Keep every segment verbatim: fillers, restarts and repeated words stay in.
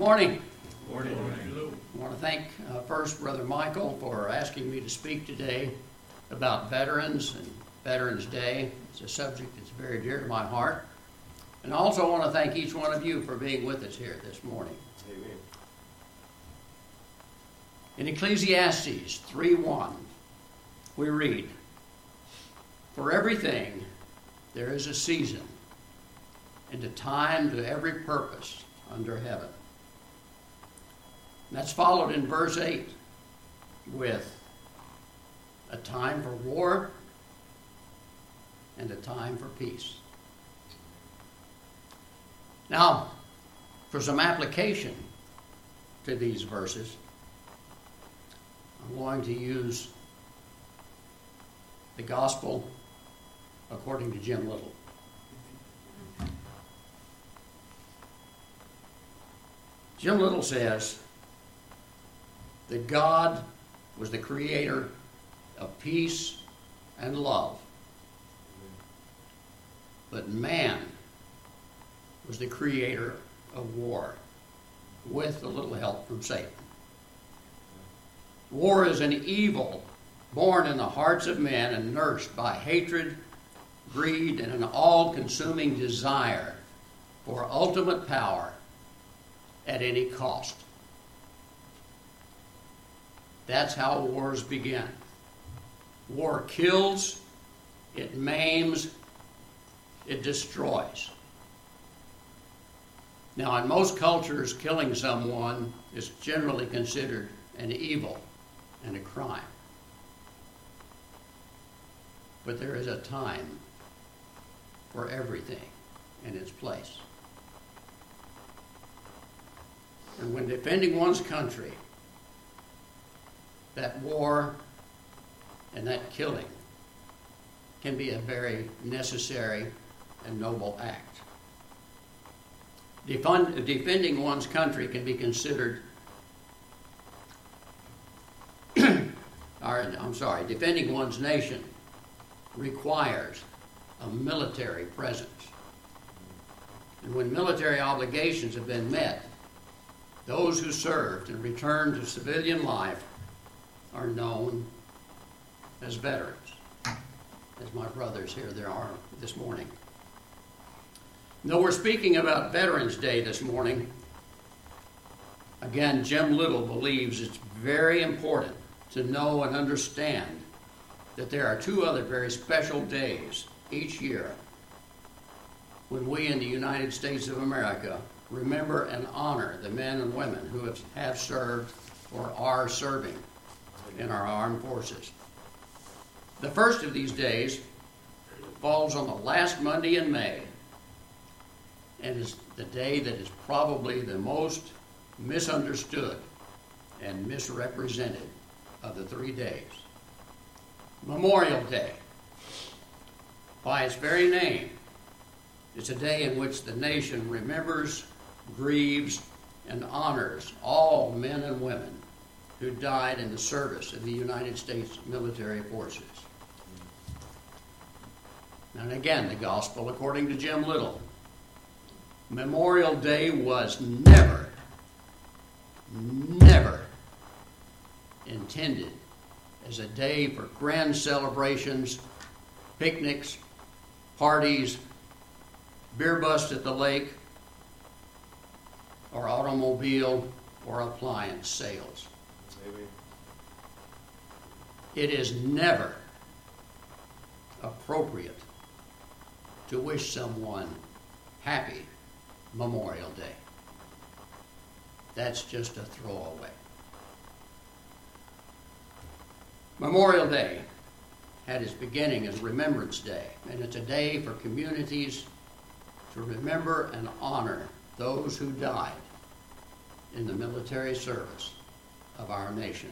morning. Morning. I want to thank uh, first Brother Michael for asking me to speak today about veterans and Veterans Day. It's a subject that's very dear to my heart. And I also want to thank each one of you for being with us here this morning. Amen. In Ecclesiastes three one, we read, "For everything there is a season, and a time to every purpose under heaven." And that's followed in verse eight with a time for war and a time for peace. Now, for some application to these verses, I'm going to use the gospel according to Jim Little. Jim Little says that God was the creator of peace and love, but man was the creator of war, with a little help from Satan. War is an evil born in the hearts of men and nursed by hatred, greed, and an all-consuming desire for ultimate power at any cost. That's how wars begin. War kills, it maims, it destroys. Now, in most cultures, killing someone is generally considered an evil and a crime. But there is a time for everything in its place. And when defending one's country, that war and that killing can be a very necessary and noble act. Defend, defending one's country can be considered, or, I'm sorry, defending one's nation requires a military presence. And when military obligations have been met, those who served and returned to civilian life are known as veterans, as my brothers here there are this morning. Though we're speaking about Veterans Day this morning, again, Jim Little believes it's very important to know and understand that there are two other very special days each year when we in the United States of America remember and honor the men and women who have, have served or are serving in our armed forces. The first of these days falls on the last Monday in May and is the day that is probably the most misunderstood and misrepresented of the three days. Memorial Day. By its very name, it's a day in which the nation remembers, grieves, and honors all men and women who died in the service of the United States military forces. And again, the gospel according to Jim Little. Memorial Day was never, never intended as a day for grand celebrations, picnics, parties, beer bust at the lake, or automobile or appliance sales. Amen. It is never appropriate to wish someone happy Memorial Day. That's just a throwaway. Memorial Day had its beginning as Remembrance Day, and it's a day for communities to remember and honor those who died in the military service of our nation.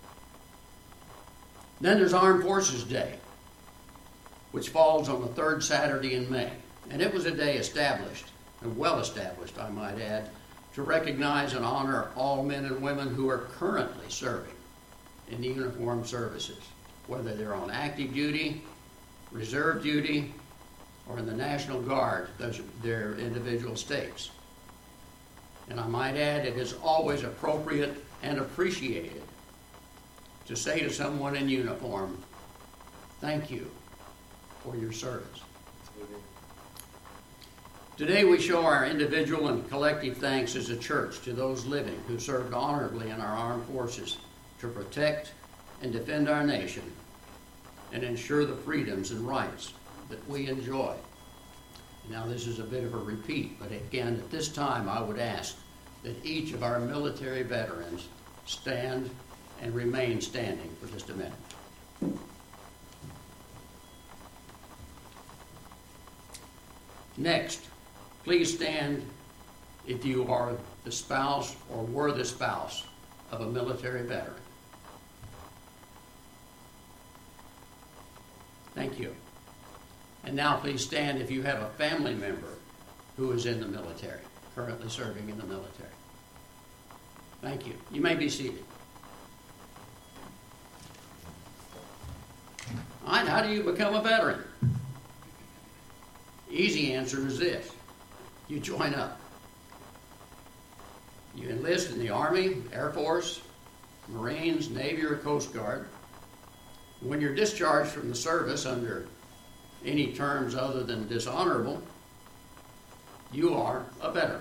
Then there's Armed Forces Day, which falls on the third Saturday in May. And it was a day established, and well established, I might add, to recognize and honor all men and women who are currently serving in the uniformed services, whether they're on active duty, reserve duty, or in the National Guard, those are their individual states. And I might add, it is always appropriate and appreciated to say to someone in uniform, thank you for your service. Today we show our individual and collective thanks as a church to those living who served honorably in our armed forces to protect and defend our nation and ensure the freedoms and rights that we enjoy. Now this is a bit of a repeat, but again, at this time I would ask that each of our military veterans stand and remain standing for just a minute. Next, please stand if you are the spouse or were the spouse of a military veteran. Thank you. And now please stand if you have a family member who is in the military, currently serving in the military. Thank you. You may be seated. All right, how do you become a veteran? Easy answer is this. You join up. You enlist in the Army, Air Force, Marines, Navy, or Coast Guard. When you're discharged from the service under any terms other than dishonorable, you are a veteran.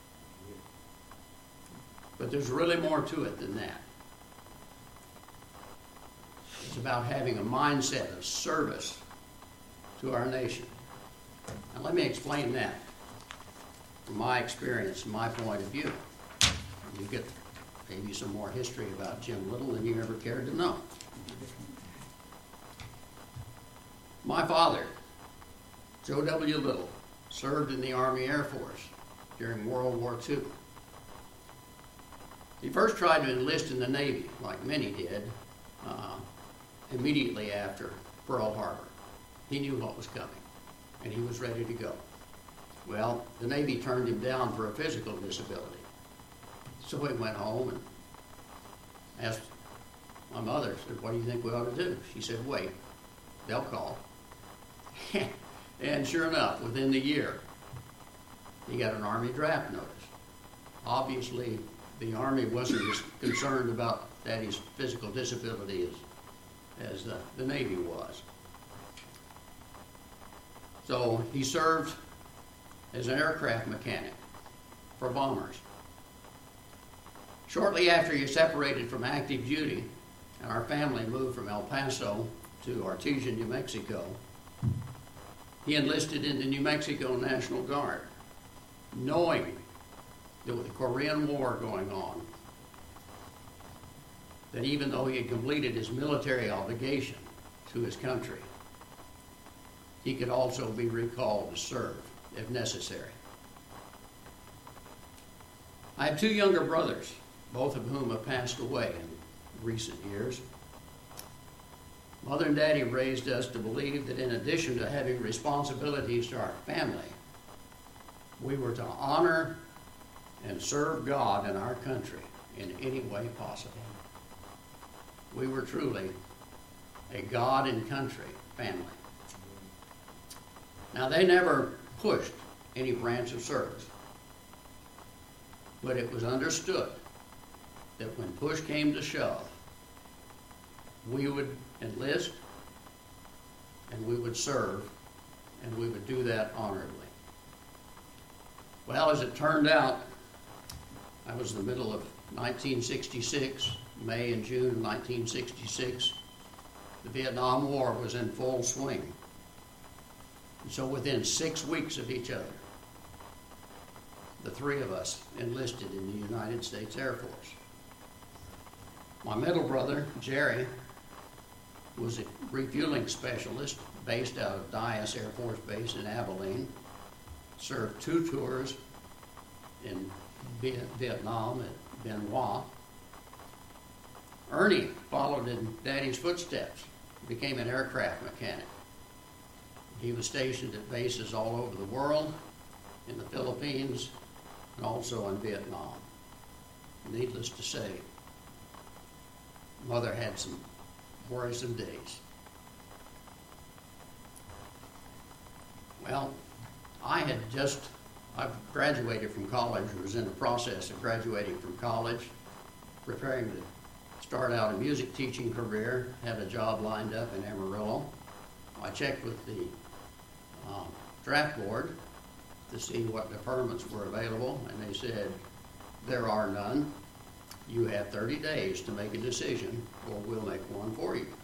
But there's really more to it than that. It's about having a mindset of service to our nation. Now let me explain that from my experience, my point of view. You get maybe some more history about Jim Little than you ever cared to know. My father, Joe W. Little, served in the Army Air Force during World War Two. He first tried to enlist in the Navy, like many did, uh, immediately after Pearl Harbor. He knew what was coming, and he was ready to go. Well, the Navy turned him down for a physical disability. So he went home and asked my mother, said, what do you think we ought to do? She said, wait, they'll call. And sure enough, within the year, he got an Army draft notice. Obviously, the Army wasn't as concerned about Daddy's physical disability as, as the, the Navy was. So he served as an aircraft mechanic for bombers. Shortly after he separated from active duty, and our family moved from El Paso to Artesia, New Mexico, he enlisted in the New Mexico National Guard, knowing that with the Korean War going on, that even though he had completed his military obligation to his country, he could also be recalled to serve if necessary. I have two younger brothers, both of whom have passed away in recent years. Mother and Daddy raised us to believe that in addition to having responsibilities to our family, we were to honor and serve God and our country in any way possible. We were truly a God and country family. Now, they never pushed any branch of service, but it was understood that when push came to shove, we would enlist and we would serve, and we would do that honorably. Well, as it turned out, I was in the middle of nineteen sixty-six, May and June of nineteen sixty-six. The Vietnam War was in full swing. And so within six weeks of each other, the three of us enlisted in the United States Air Force. My middle brother, Jerry, was a refueling specialist based out of Dyess Air Force Base in Abilene, served two tours in Vietnam at Bien Hoa. Ernie followed in Daddy's footsteps, became an aircraft mechanic. He was stationed at bases all over the world, in the Philippines, and also in Vietnam. Needless to say, Mother had some worrisome days. Well, I had just I've graduated from college, was in the process of graduating from college, preparing to start out a music teaching career, had a job lined up in Amarillo. I checked with the um, draft board to see what deferments were available, and they said, there are none. You have thirty days to make a decision, or we'll make one for you.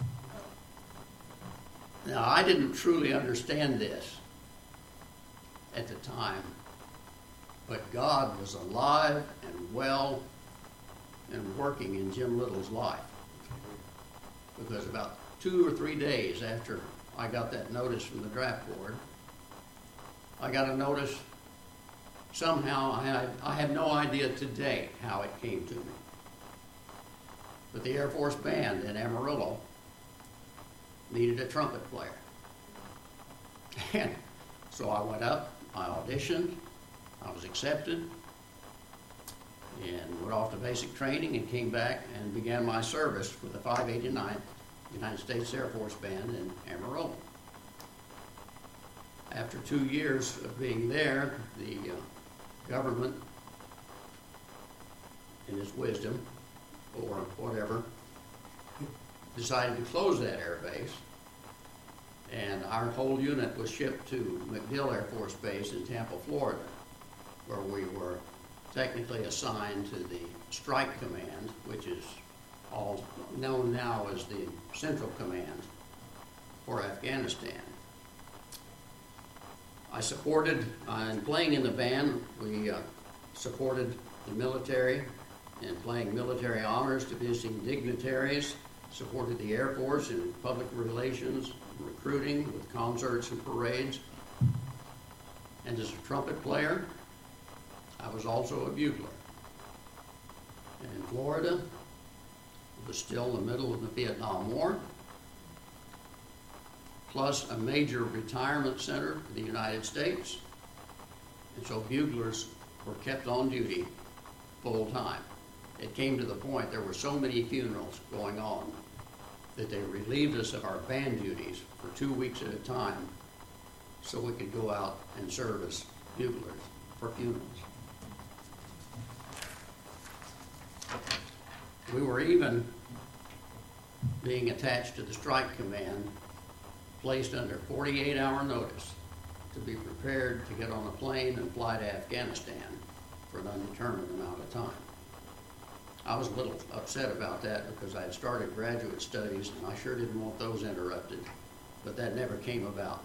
Now, I didn't truly understand this at the time, but God was alive and well and working in Jim Little's life. Because about two or three days after I got that notice from the draft board, I got a notice. Somehow, I, had, I have no idea today how it came to me. But the Air Force Band in Amarillo needed a trumpet player. And so I went up, I auditioned, I was accepted, and went off to basic training and came back and began my service with the five eighty-ninth United States Air Force Band in Amarillo. After two years of being there, the uh, government, in its wisdom, or whatever, decided to close that air base, and our whole unit was shipped to MacDill Air Force Base in Tampa, Florida, where we were technically assigned to the Strike Command, which is all known now as the Central Command for Afghanistan. I supported, uh, in playing in the band, we uh, supported the military and playing military honors to visiting dignitaries, supported the Air Force in public relations, recruiting with concerts and parades. And as a trumpet player, I was also a bugler. And in Florida, it was still the middle of the Vietnam War, plus a major retirement center for the United States. And so buglers were kept on duty full time. It came to the point there were so many funerals going on that they relieved us of our band duties for two weeks at a time so we could go out and service buglers for funerals. We were even being attached to the Strike Command, placed under forty-eight hour notice to be prepared to get on a plane and fly to Afghanistan for an undetermined amount of time. I was a little upset about that because I had started graduate studies and I sure didn't want those interrupted, but that never came about.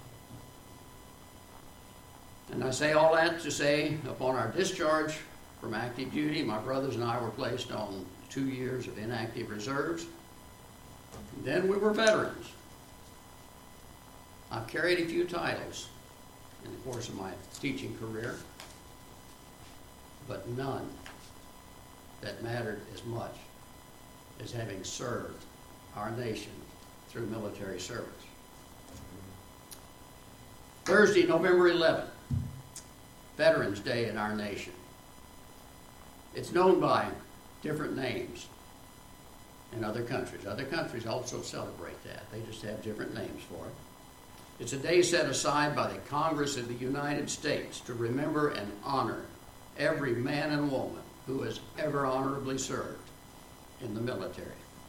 And I say all that to say, upon our discharge from active duty, my brothers and I were placed on two years of inactive reserves. Then we were veterans. I've carried a few titles in the course of my teaching career, but none that mattered as much as having served our nation through military service. Thursday, November eleventh, Veterans Day in our nation. It's known by different names in other countries. Other countries also celebrate that. They just have different names for it. It's a day set aside by the Congress of the United States to remember and honor every man and woman who has ever honorably served in the military.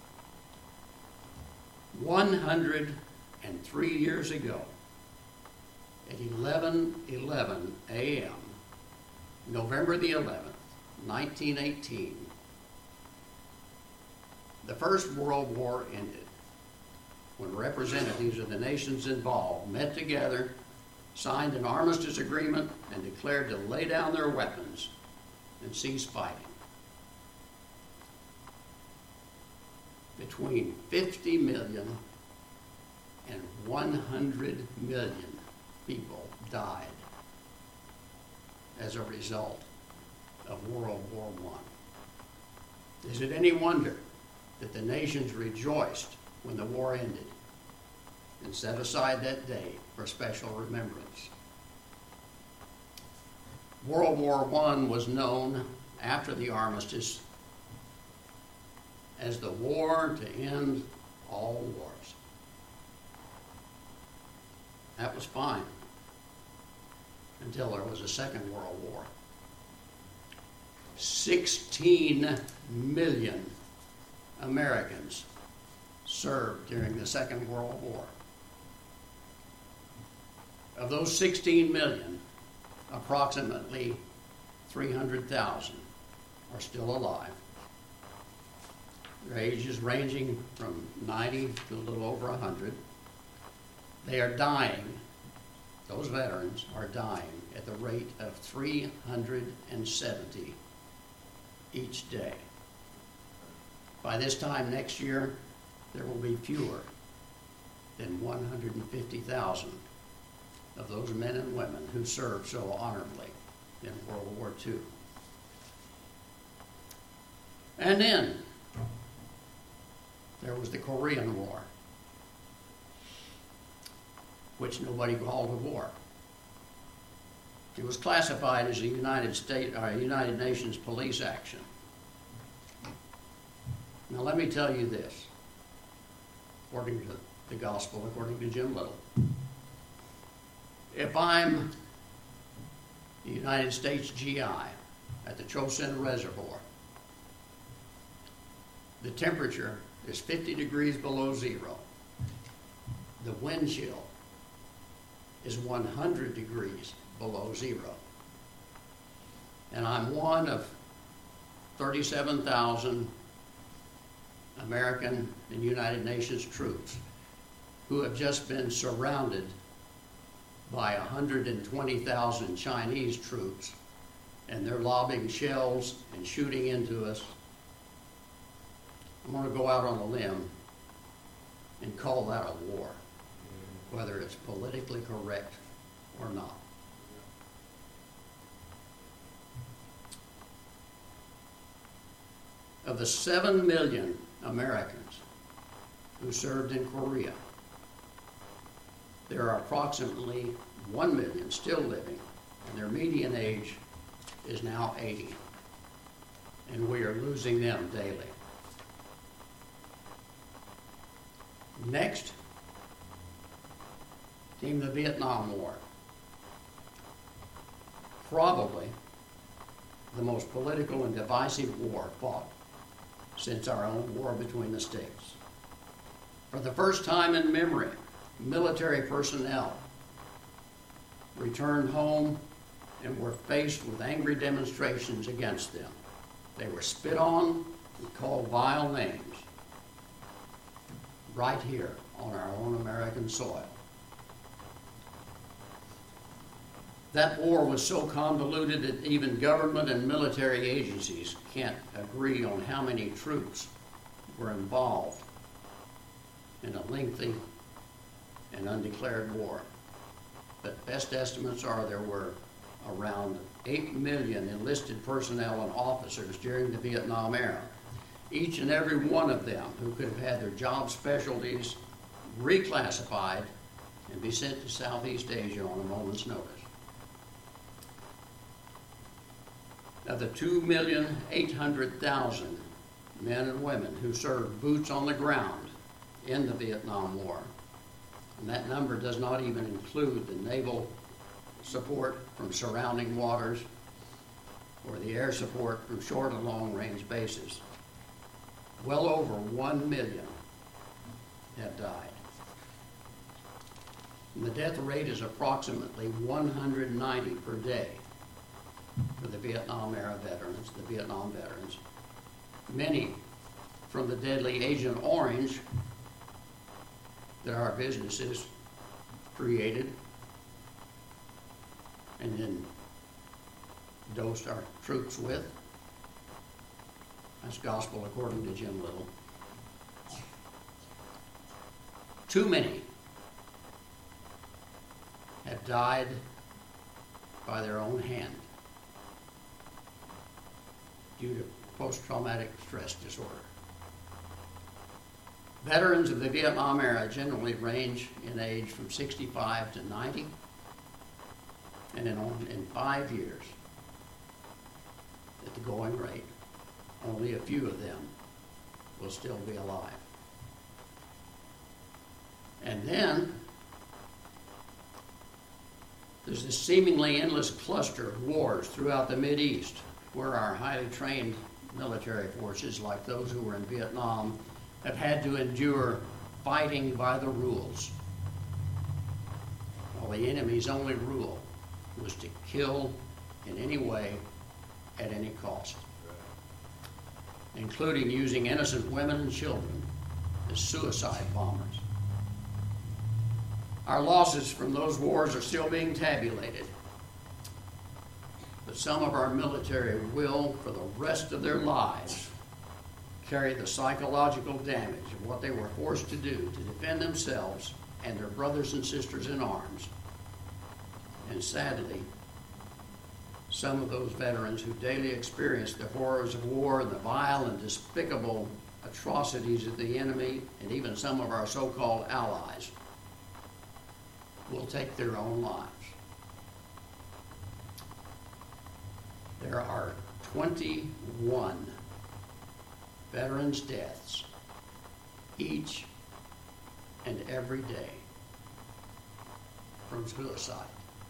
one hundred three years ago, at eleven eleven a m, November the eleventh, nineteen eighteen, the First World War ended when representatives of the nations involved met together, signed an armistice agreement, and declared to lay down their weapons and cease fighting. Between fifty million and one hundred million people died as a result of World War One. Is it any wonder that the nations rejoiced when the war ended and set aside that day for special remembrance? World War One was known after the armistice as the war to end all wars. That was fine until there was a Second World War. sixteen million Americans served during the Second World War. Of those sixteen million, approximately three hundred thousand are still alive. Their ages ranging from ninety to a little over one hundred. They are dying, those veterans are dying at the rate of three hundred seventy each day. By this time next year, there will be fewer than one hundred fifty thousand of those men and women who served so honorably in World War Two. And then there was the Korean War, which nobody called a war. It was classified as a United States or a United Nations police action. Now let me tell you this, according to the gospel, according to Jim Little. If I'm the United States G I at the Chosin Reservoir, the temperature is fifty degrees below zero. The wind chill is one hundred degrees below zero. And I'm one of thirty-seven thousand American and United Nations troops who have just been surrounded by one hundred twenty thousand Chinese troops, and they're lobbing shells and shooting into us. I'm going to go out on a limb and call that a war, whether it's politically correct or not. Of the seven million Americans who served in Korea, there are approximately one million still living, and their median age is now eighty, and we are losing them daily. Next came the Vietnam War, probably the most political and divisive war fought since our own war between the states. For the first time in memory, military personnel returned home and were faced with angry demonstrations against them. They were spit on and called vile names right here on our own American soil. That war was so convoluted that even government and military agencies can't agree on how many troops were involved in a lengthy and undeclared war. But best estimates are there were around eight million enlisted personnel and officers during the Vietnam era. Each and every one of them who could have had their job specialties reclassified and be sent to Southeast Asia on a moment's notice. Of the two million eight hundred thousand men and women who served boots on the ground in the Vietnam War, and that number does not even include the naval support from surrounding waters or the air support from short and long-range bases, well over one million have died. And the death rate is approximately one hundred ninety per day for the Vietnam era veterans, the Vietnam veterans. Many from the deadly Agent Orange that our businesses created and then dosed our troops with. That's gospel according to Jim Little. Too many have died by their own hand due to post-traumatic stress disorder. Veterans of the Vietnam era generally range in age from sixty-five to ninety, and in, in five years, at the going rate, only a few of them will still be alive. And then, the There's this seemingly endless cluster of wars throughout the Mideast where our highly trained military forces, like those who were in Vietnam, have had to endure fighting by the rules. While the enemy's only rule was to kill in any way, at any cost, including using innocent women and children as suicide bombers. Our losses from those wars are still being tabulated, but some of our military will, for the rest of their lives, carry the psychological damage of what they were forced to do to defend themselves and their brothers and sisters in arms. And sadly, some of those veterans who daily experience the horrors of war and the vile and despicable atrocities of the enemy, and even some of our so-called allies, will take their own lives. There are twenty-one veterans' deaths each and every day from suicide,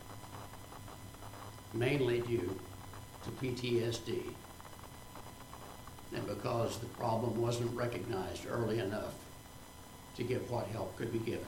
mainly due to P T S D, and because the problem wasn't recognized early enough to give what help could be given.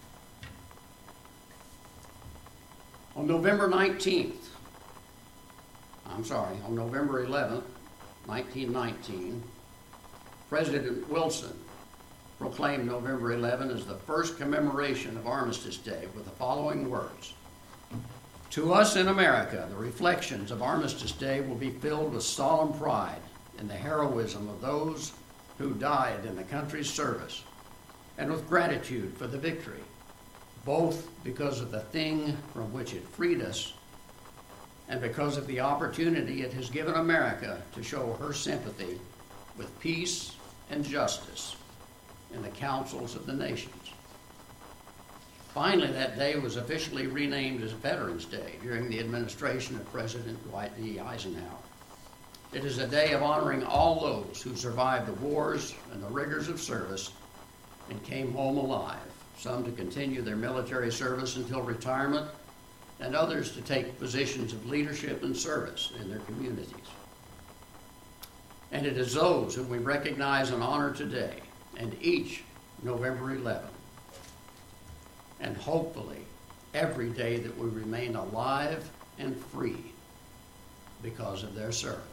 On November nineteenth, I'm sorry, on November eleventh, nineteen nineteen, President Wilson proclaimed November eleventh as the first commemoration of Armistice Day with the following words: "To us in America, the reflections of Armistice Day will be filled with solemn pride in the heroism of those who died in the country's service, and with gratitude for the victory, both because of the thing from which it freed us and because of the opportunity it has given America to show her sympathy with peace and justice in the councils of the nations." Finally, that day was officially renamed as Veterans Day during the administration of President Dwight D. Eisenhower. It is a day of honoring all those who survived the wars and the rigors of service and came home alive, some to continue their military service until retirement, and others to take positions of leadership and service in their communities. And it is those whom we recognize and honor today, and each November eleventh, and hopefully every day that we remain alive and free because of their service.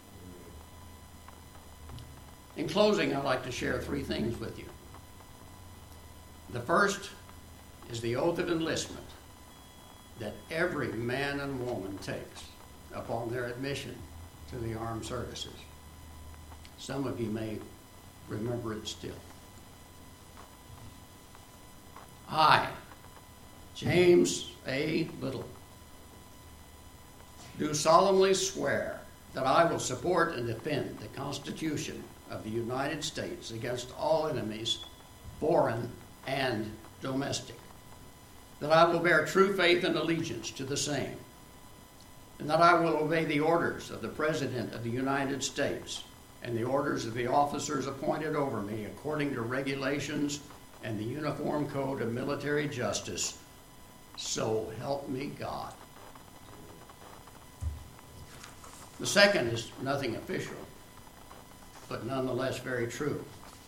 In closing, I'd like to share three things with you. The first is the oath of enlistment that every man and woman takes upon their admission to the armed services. Some of you may remember it still. I, James A. Little, do solemnly swear that I will support and defend the Constitution of the United States against all enemies, foreign and domestic, that I will bear true faith and allegiance to the same, and that I will obey the orders of the President of the United States and the orders of the officers appointed over me according to regulations and the Uniform Code of Military Justice. So help me God. The second is nothing official, but nonetheless very true.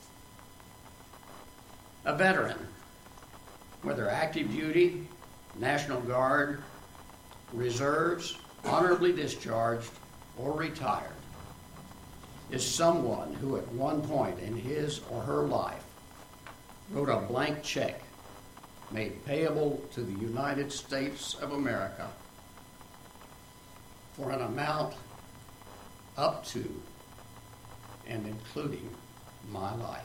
A veteran, whether active duty, National Guard, reserves, honorably discharged, or retired, is someone who at one point in his or her life wrote a blank check made payable to the United States of America for an amount up to and including my life.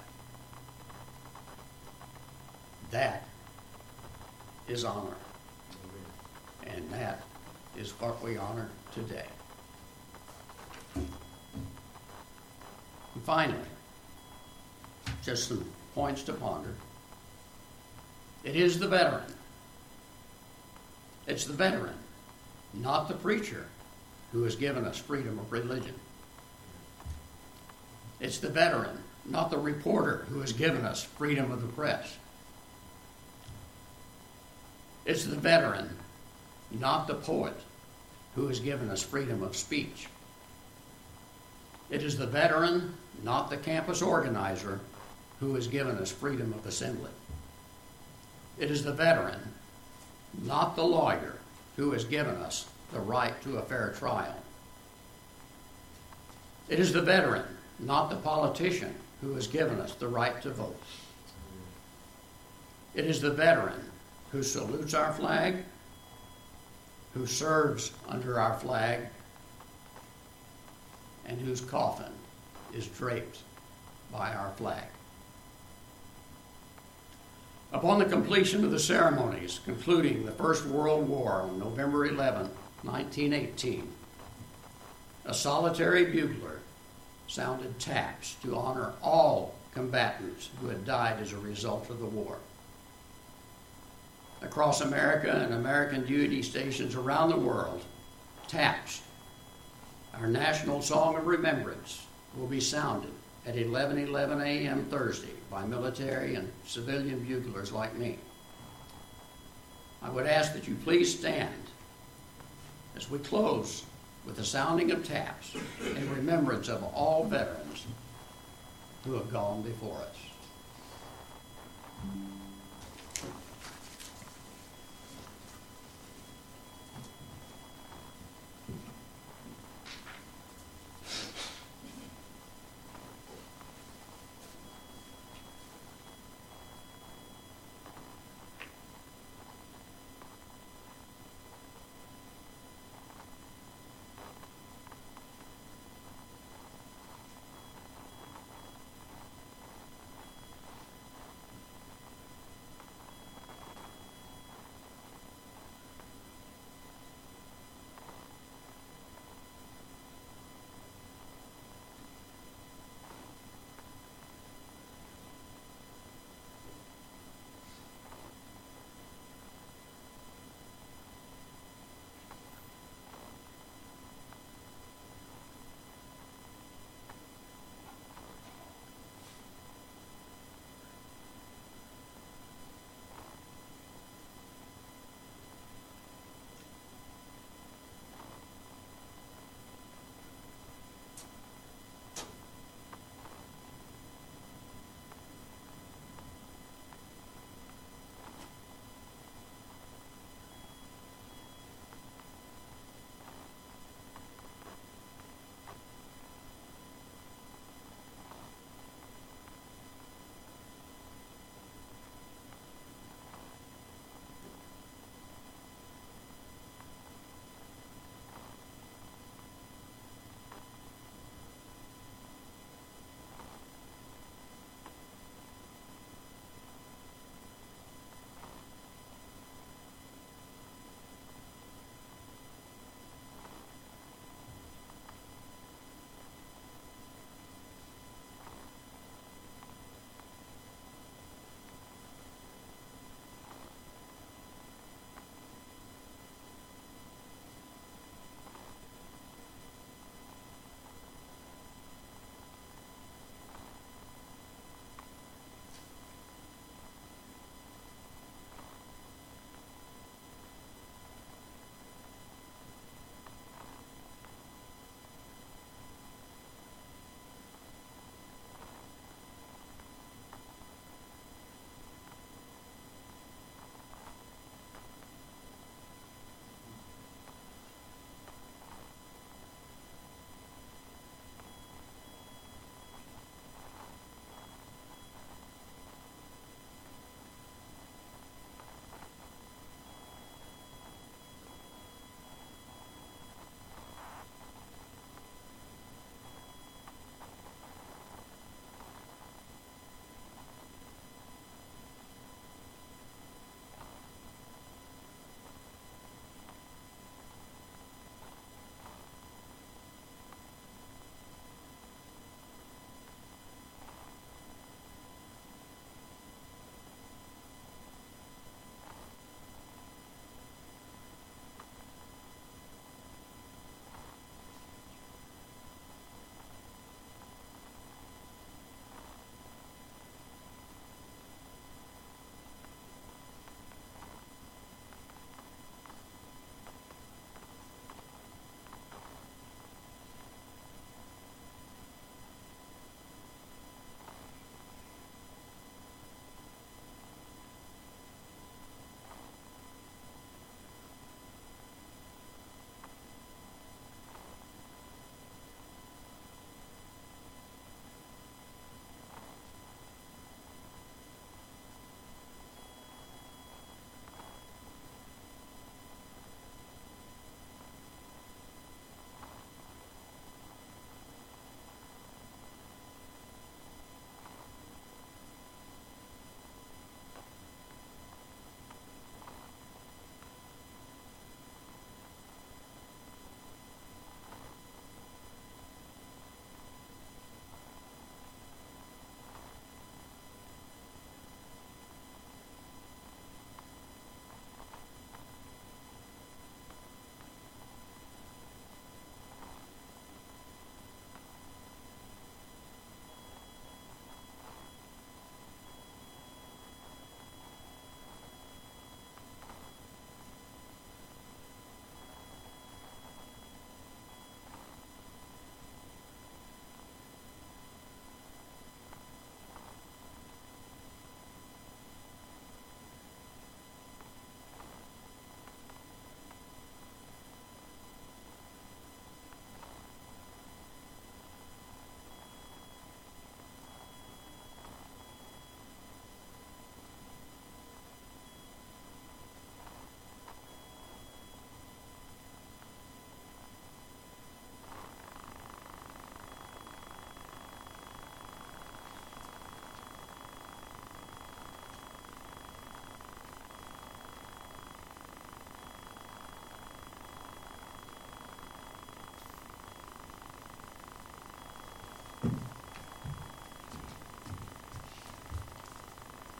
That is honor. And that is what we honor today. And finally, just some points to ponder. It is the veteran. It's the veteran, not the preacher, who has given us freedom of religion. It's the veteran, not the reporter, who has given us freedom of the press. It's the veteran, not the poet, who has given us freedom of speech. It is the veteran, not the campus organizer, who has given us freedom of assembly. It is the veteran, not the lawyer, who has given us the right to a fair trial. It is the veteran, not the politician, who has given us the right to vote. It is the veteran who salutes our flag, who serves under our flag, and whose coffin is draped by our flag. Upon the completion of the ceremonies concluding the First World War on November eleventh, nineteen eighteen, a solitary bugler sounded taps to honor all combatants who had died as a result of the war. Across America and American duty stations around the world, taps, our national song of remembrance, will be sounded at eleven eleven a.m. Thursday by military and civilian buglers like me. I would ask that you please stand as we close with the sounding of taps in remembrance of all veterans who have gone before us.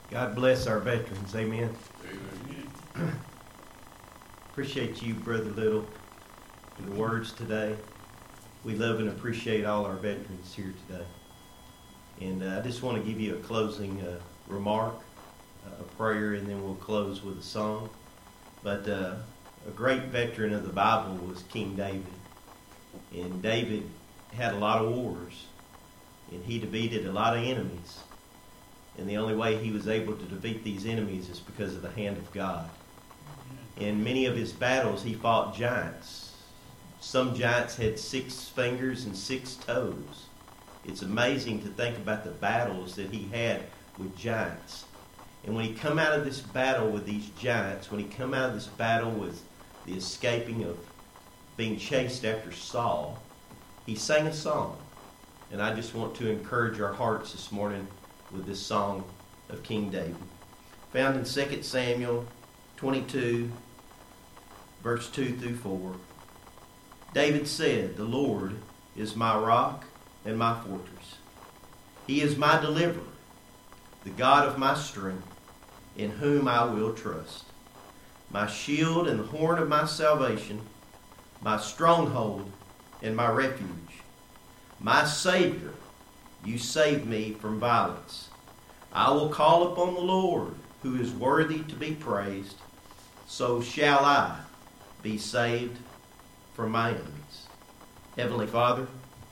God bless our veterans. Amen. Amen. Appreciate you, Brother Little, for the words today. We love and appreciate all our veterans here today. And uh, I just want to give you a closing uh, remark, uh, a prayer, and then we'll close with a song. But uh, a great veteran of the Bible was King David. And David had a lot of wars, and he defeated a lot of enemies. And the only way he was able to defeat these enemies is because of the hand of God. In many of his battles, he fought giants. Some giants had six fingers and six toes. It's amazing to think about the battles that he had with giants. And when he come out of this battle with these giants, when he come out of this battle with the escaping of being chased after Saul, he sang a song. And I just want to encourage our hearts this morning with this song of King David. Found in Second Samuel twenty-two, verse two through four. David said, "The Lord is my rock and my fortress. He is my deliverer, the God of my strength, in whom I will trust. My shield and the horn of my salvation, my stronghold and my refuge. My Savior, you save me from violence. I will call upon the Lord, who is worthy to be praised. So shall I be saved from my enemies." Heavenly Father,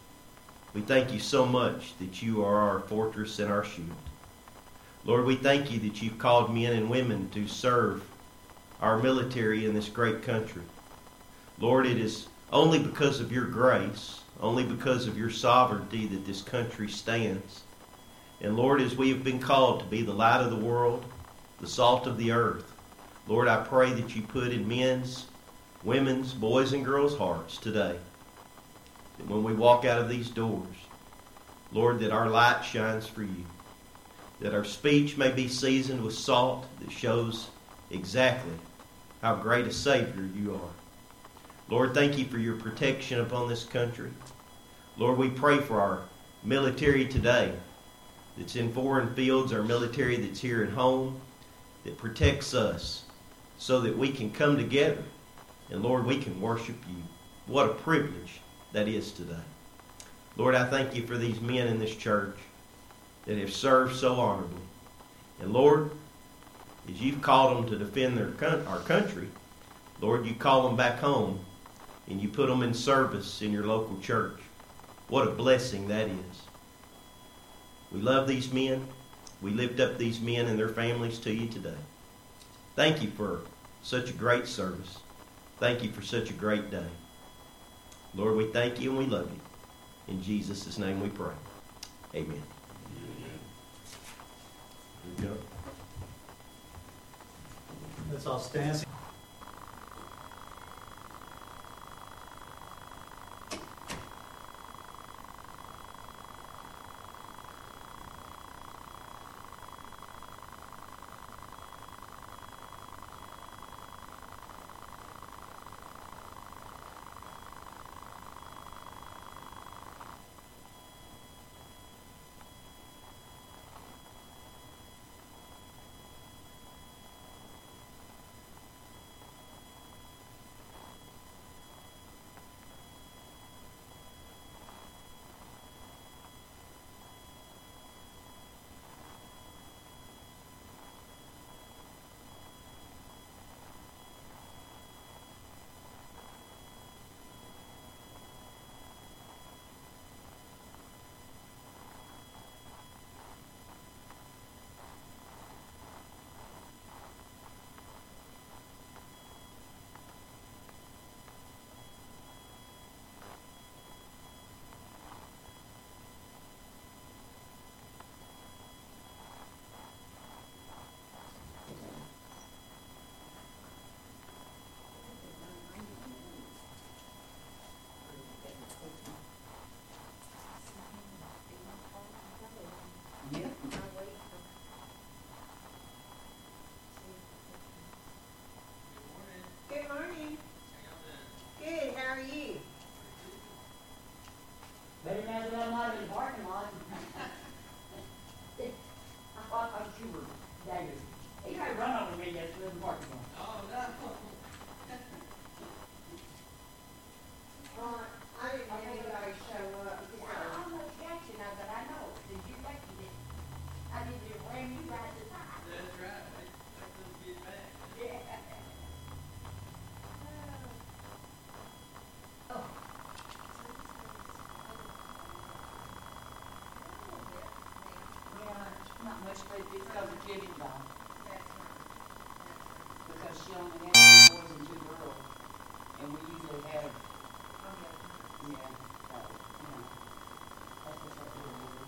we thank you so much that you are our fortress and our shield. Lord, we thank you that you've called men and women to serve our military in this great country. Lord, it is only because of your grace, only because of your sovereignty that this country stands. And Lord, as we have been called to be the light of the world, the salt of the earth, Lord, I pray that you put in men's, women's, boys' and girls' hearts today, that when we walk out of these doors, Lord, that our light shines for you, that our speech may be seasoned with salt that shows exactly how great a Savior you are. Lord, thank you for your protection upon this country. Lord, we pray for our military today that's in foreign fields, our military that's here at home, that protects us so that we can come together and, Lord, we can worship you. What a privilege that is today. Lord, I thank you for these men in this church that have served so honorably. And Lord, as you've called them to defend their our country, Lord, you call them back home and you put them in service in your local church. What a blessing that is. We love these men. We lift up these men and their families to you today. Thank you for such a great service. Thank you for such a great day. Lord, we thank you and we love you. In Jesus' name we pray. Amen. Here we go. Let's all stand. David. He tried to run over me yesterday in the parking lot. Oh, no. Uh, I didn't have anybody show up, I so. almost got you now, but I know, did you think you did? I didn't even ram you right at the time. That's right. They, they couldn't get back. Yeah. Oh. Yeah, not much, but it's because of Jimmy gone, because she only had two boys and two girls, and we usually have, yeah, so, you know, that's what's up with it.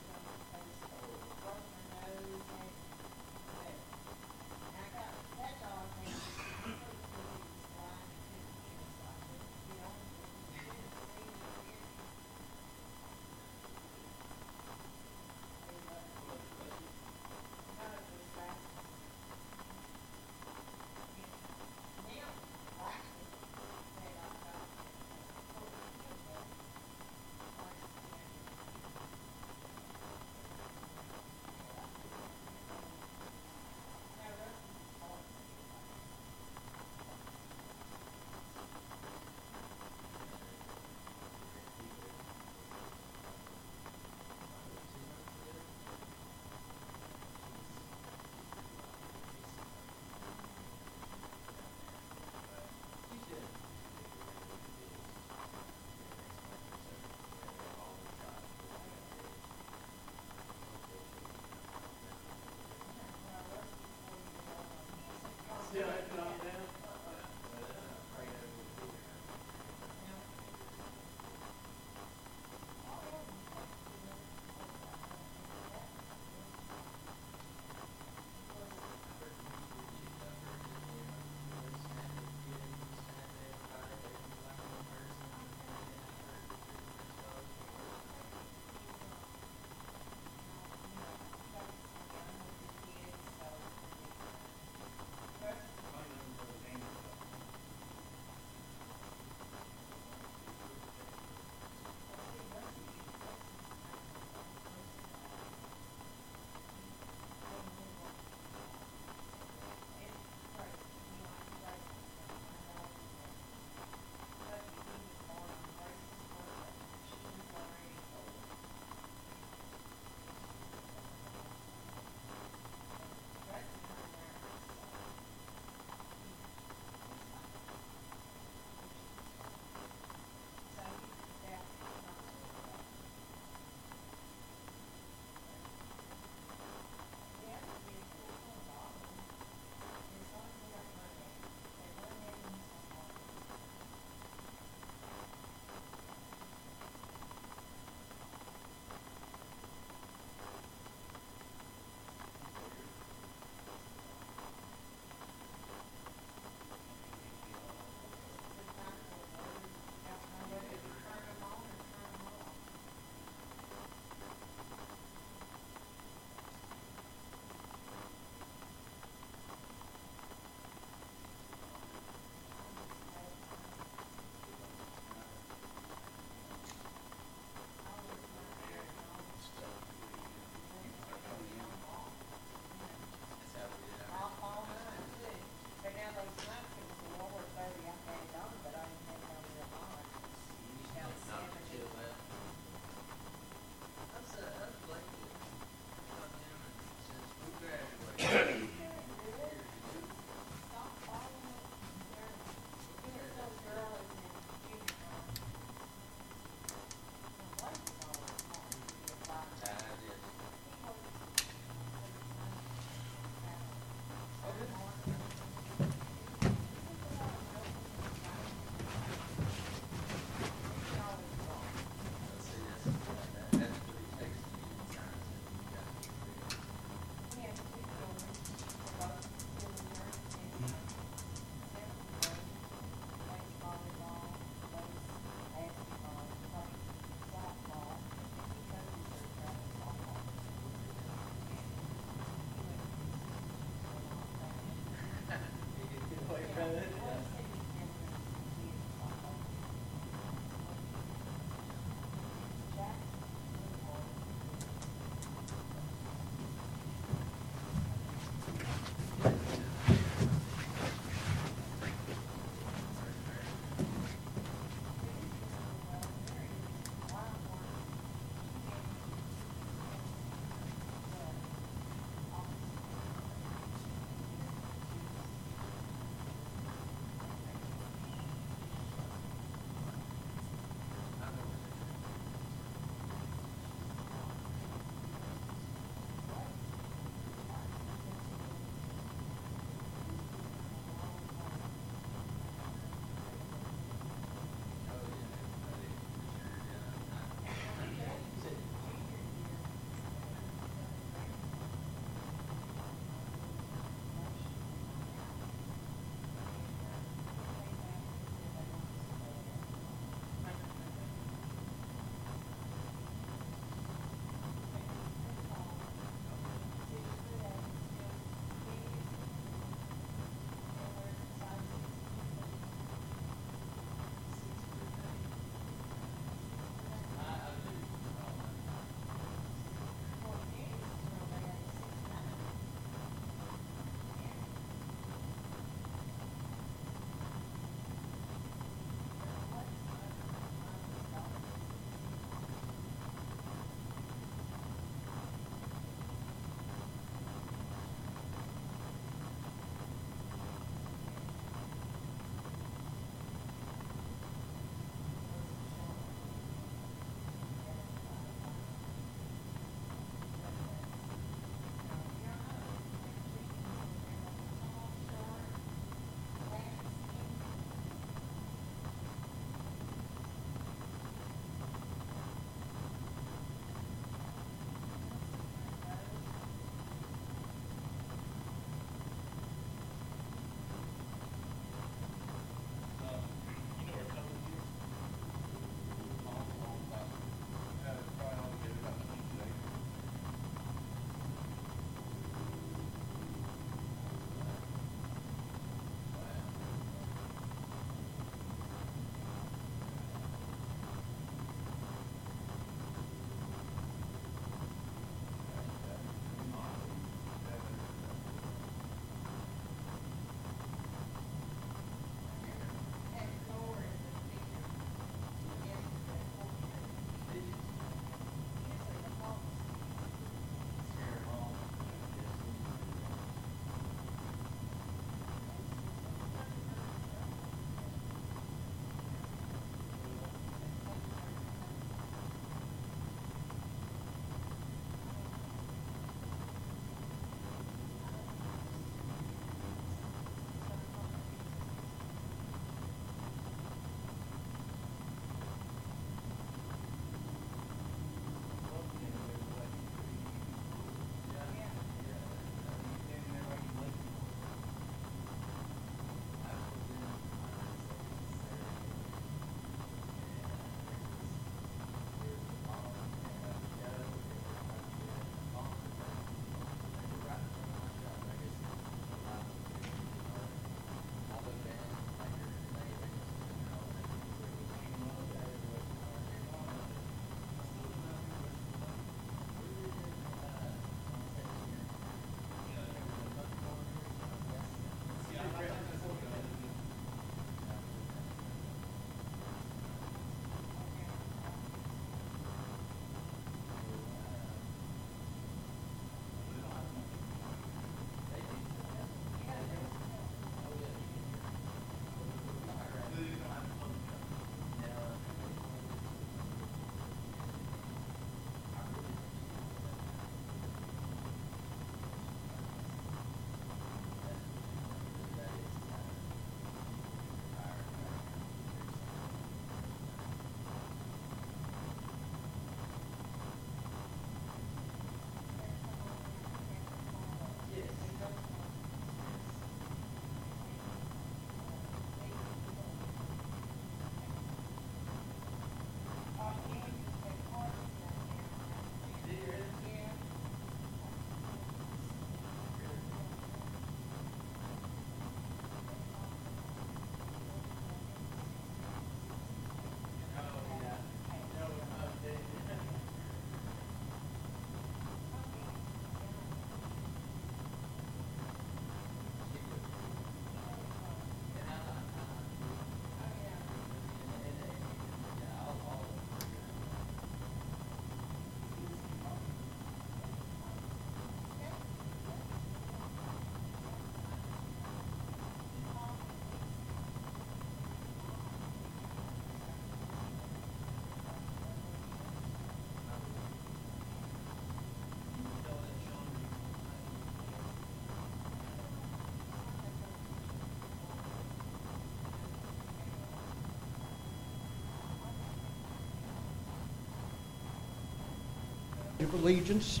Of allegiance.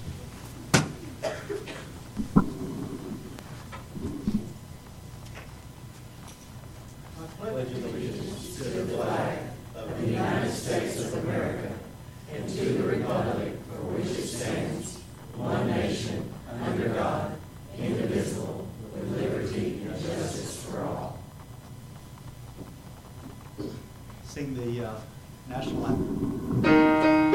Sing the uh, national anthem.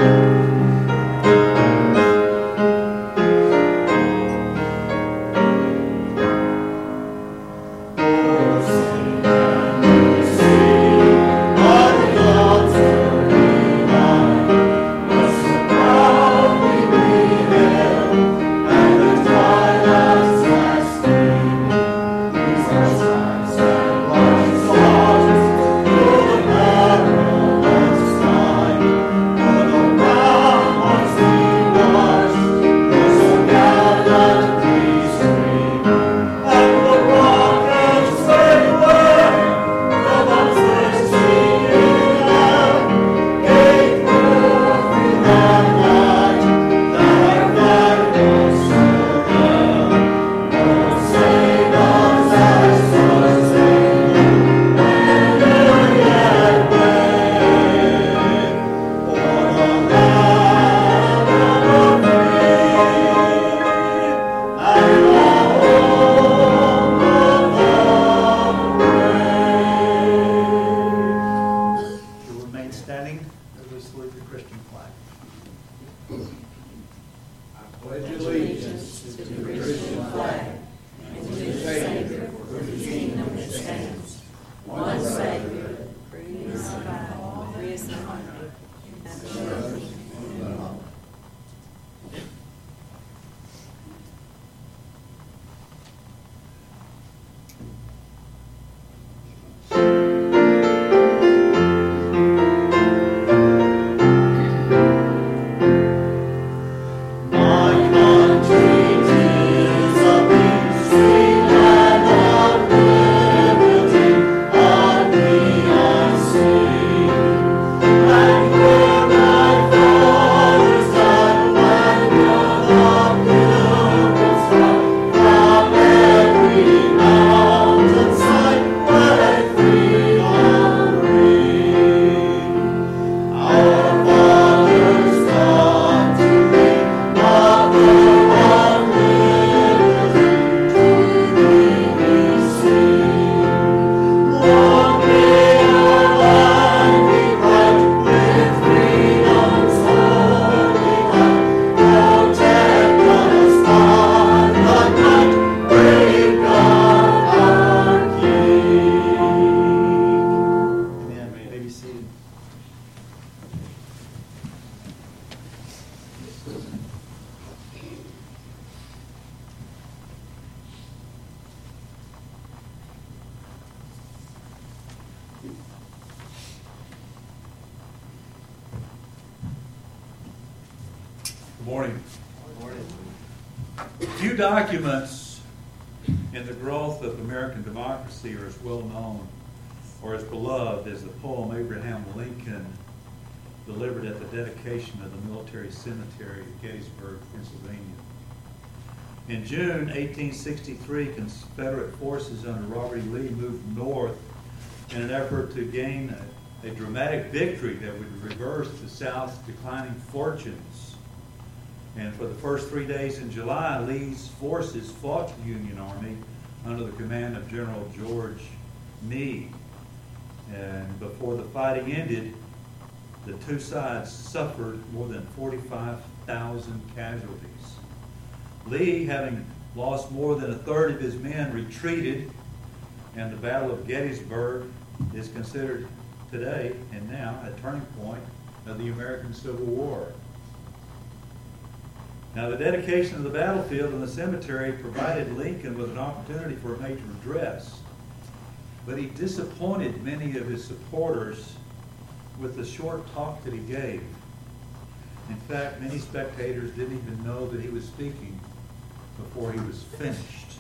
Good morning. Good morning. Few documents in the growth of American democracy are as well known or as beloved as the poem Abraham Lincoln delivered at the dedication of the military cemetery at Gettysburg, Pennsylvania. In June eighteen sixty-three, Confederate forces under Robert E. Lee moved north in an effort to gain a, a dramatic victory that would reverse the South's declining fortunes. And for the first three days in July, Lee's forces fought the Union Army under the command of General George Meade. And before the fighting ended, the two sides suffered more than forty-five thousand casualties. Lee, having lost more than a third of his men, retreated, and the Battle of Gettysburg is considered today and now a turning point of the American Civil War. Now, the dedication of the battlefield and the cemetery provided Lincoln with an opportunity for a major address, but he disappointed many of his supporters with the short talk that he gave. In fact, many spectators didn't even know that he was speaking before he was finished.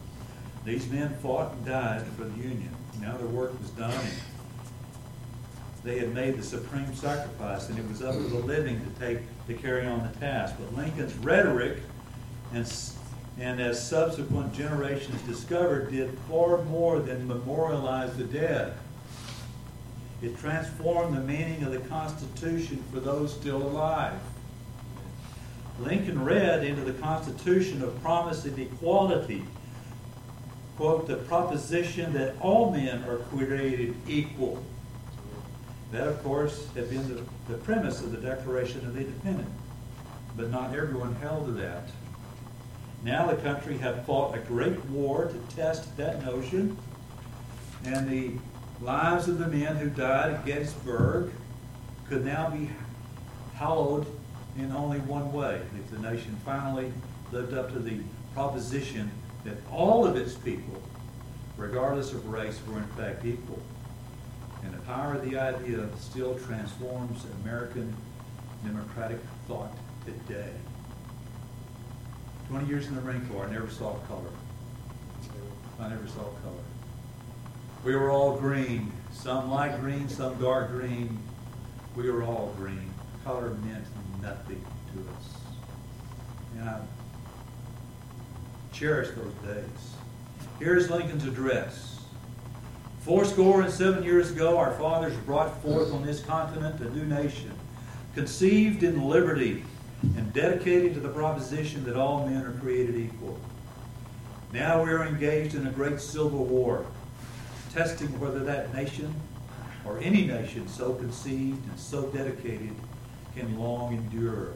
These men fought and died for the Union. Now their work was done, and they had made the supreme sacrifice, and it was up to the living to take to carry on the task. But Lincoln's rhetoric, and and as subsequent generations discovered, did far more than memorialize the dead. It transformed the meaning of the Constitution for those still alive. Lincoln read into the Constitution a promise of equality, quote, the proposition that all men are created equal. That, of course, had been the, the premise of the Declaration of Independence, but not everyone held to that. Now the country had fought a great war to test that notion, and the lives of the men who died at Gettysburg could now be hallowed in only one way, if the nation finally lived up to the proposition that all of its people, regardless of race, were in fact equal. And the power of the idea still transforms American democratic thought today. Twenty years in the Marine Corps, I never saw color. I never saw color. We were all green. Some light green, some dark green. We were all green. Color meant nothing to us. And I cherish those days. Here's Lincoln's address. Fourscore and seven years ago, our fathers brought forth on this continent a new nation, conceived in liberty and dedicated to the proposition that all men are created equal. Now we are engaged in a great civil war, testing whether that nation or any nation so conceived and so dedicated can long endure.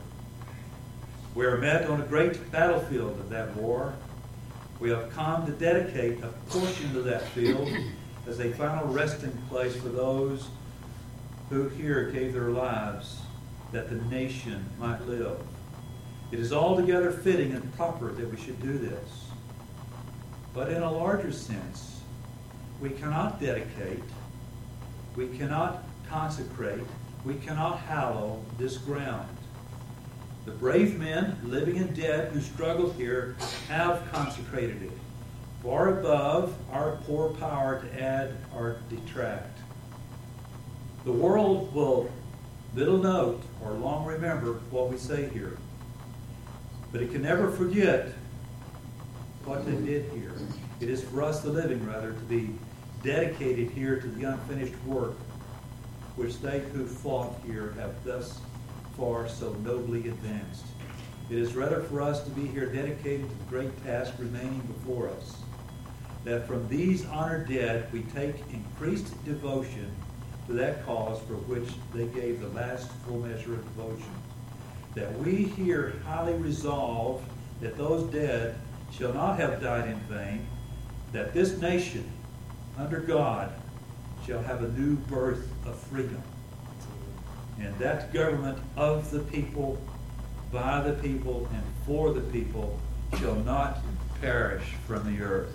We are met on a great battlefield of that war. We have come to dedicate a portion of that field as a final resting place for those who here gave their lives that the nation might live. It is altogether fitting and proper that we should do this. But in a larger sense, we cannot dedicate, we cannot consecrate, we cannot hallow this ground. The brave men, living and dead, who struggled here have consecrated it, far above our poor power to add or detract. The world will little note or long remember what we say here, but it can never forget what they did here. It is for us, the living, rather, to be dedicated here to the unfinished work which they who fought here have thus far so nobly advanced. It is rather for us to be here dedicated to the great task remaining before us, that from these honored dead we take increased devotion to that cause for which they gave the last full measure of devotion, that we here highly resolve that those dead shall not have died in vain, that this nation, under God, shall have a new birth of freedom, and that government of the people, by the people, and for the people shall not perish from the earth.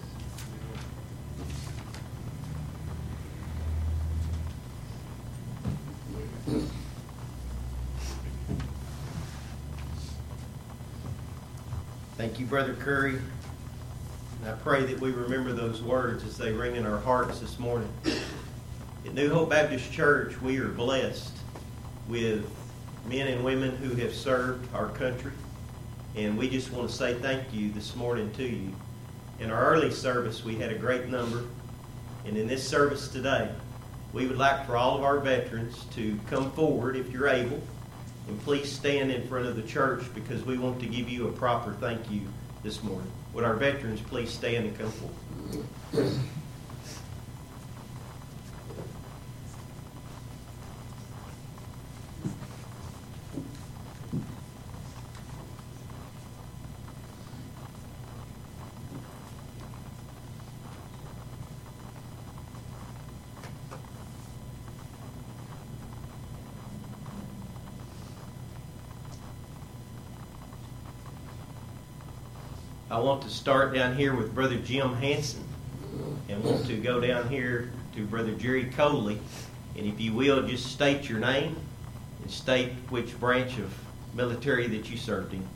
Thank you, Brother Curry. And I pray that we remember those words as they ring in our hearts this morning. At New Hope Baptist Church, we are blessed with men and women who have served our country. And we just want to say thank you this morning to you. In our early service, we had a great number. And in this service today, we would like for all of our veterans to come forward if you're able. And please stand in front of the church because we want to give you a proper thank you this morning. Would our veterans please stand and come forward? I want to start down here with Brother Jim Hanson and want to go down here to Brother Jerry Coley. And if you will, just state your name and state which branch of military that you served in.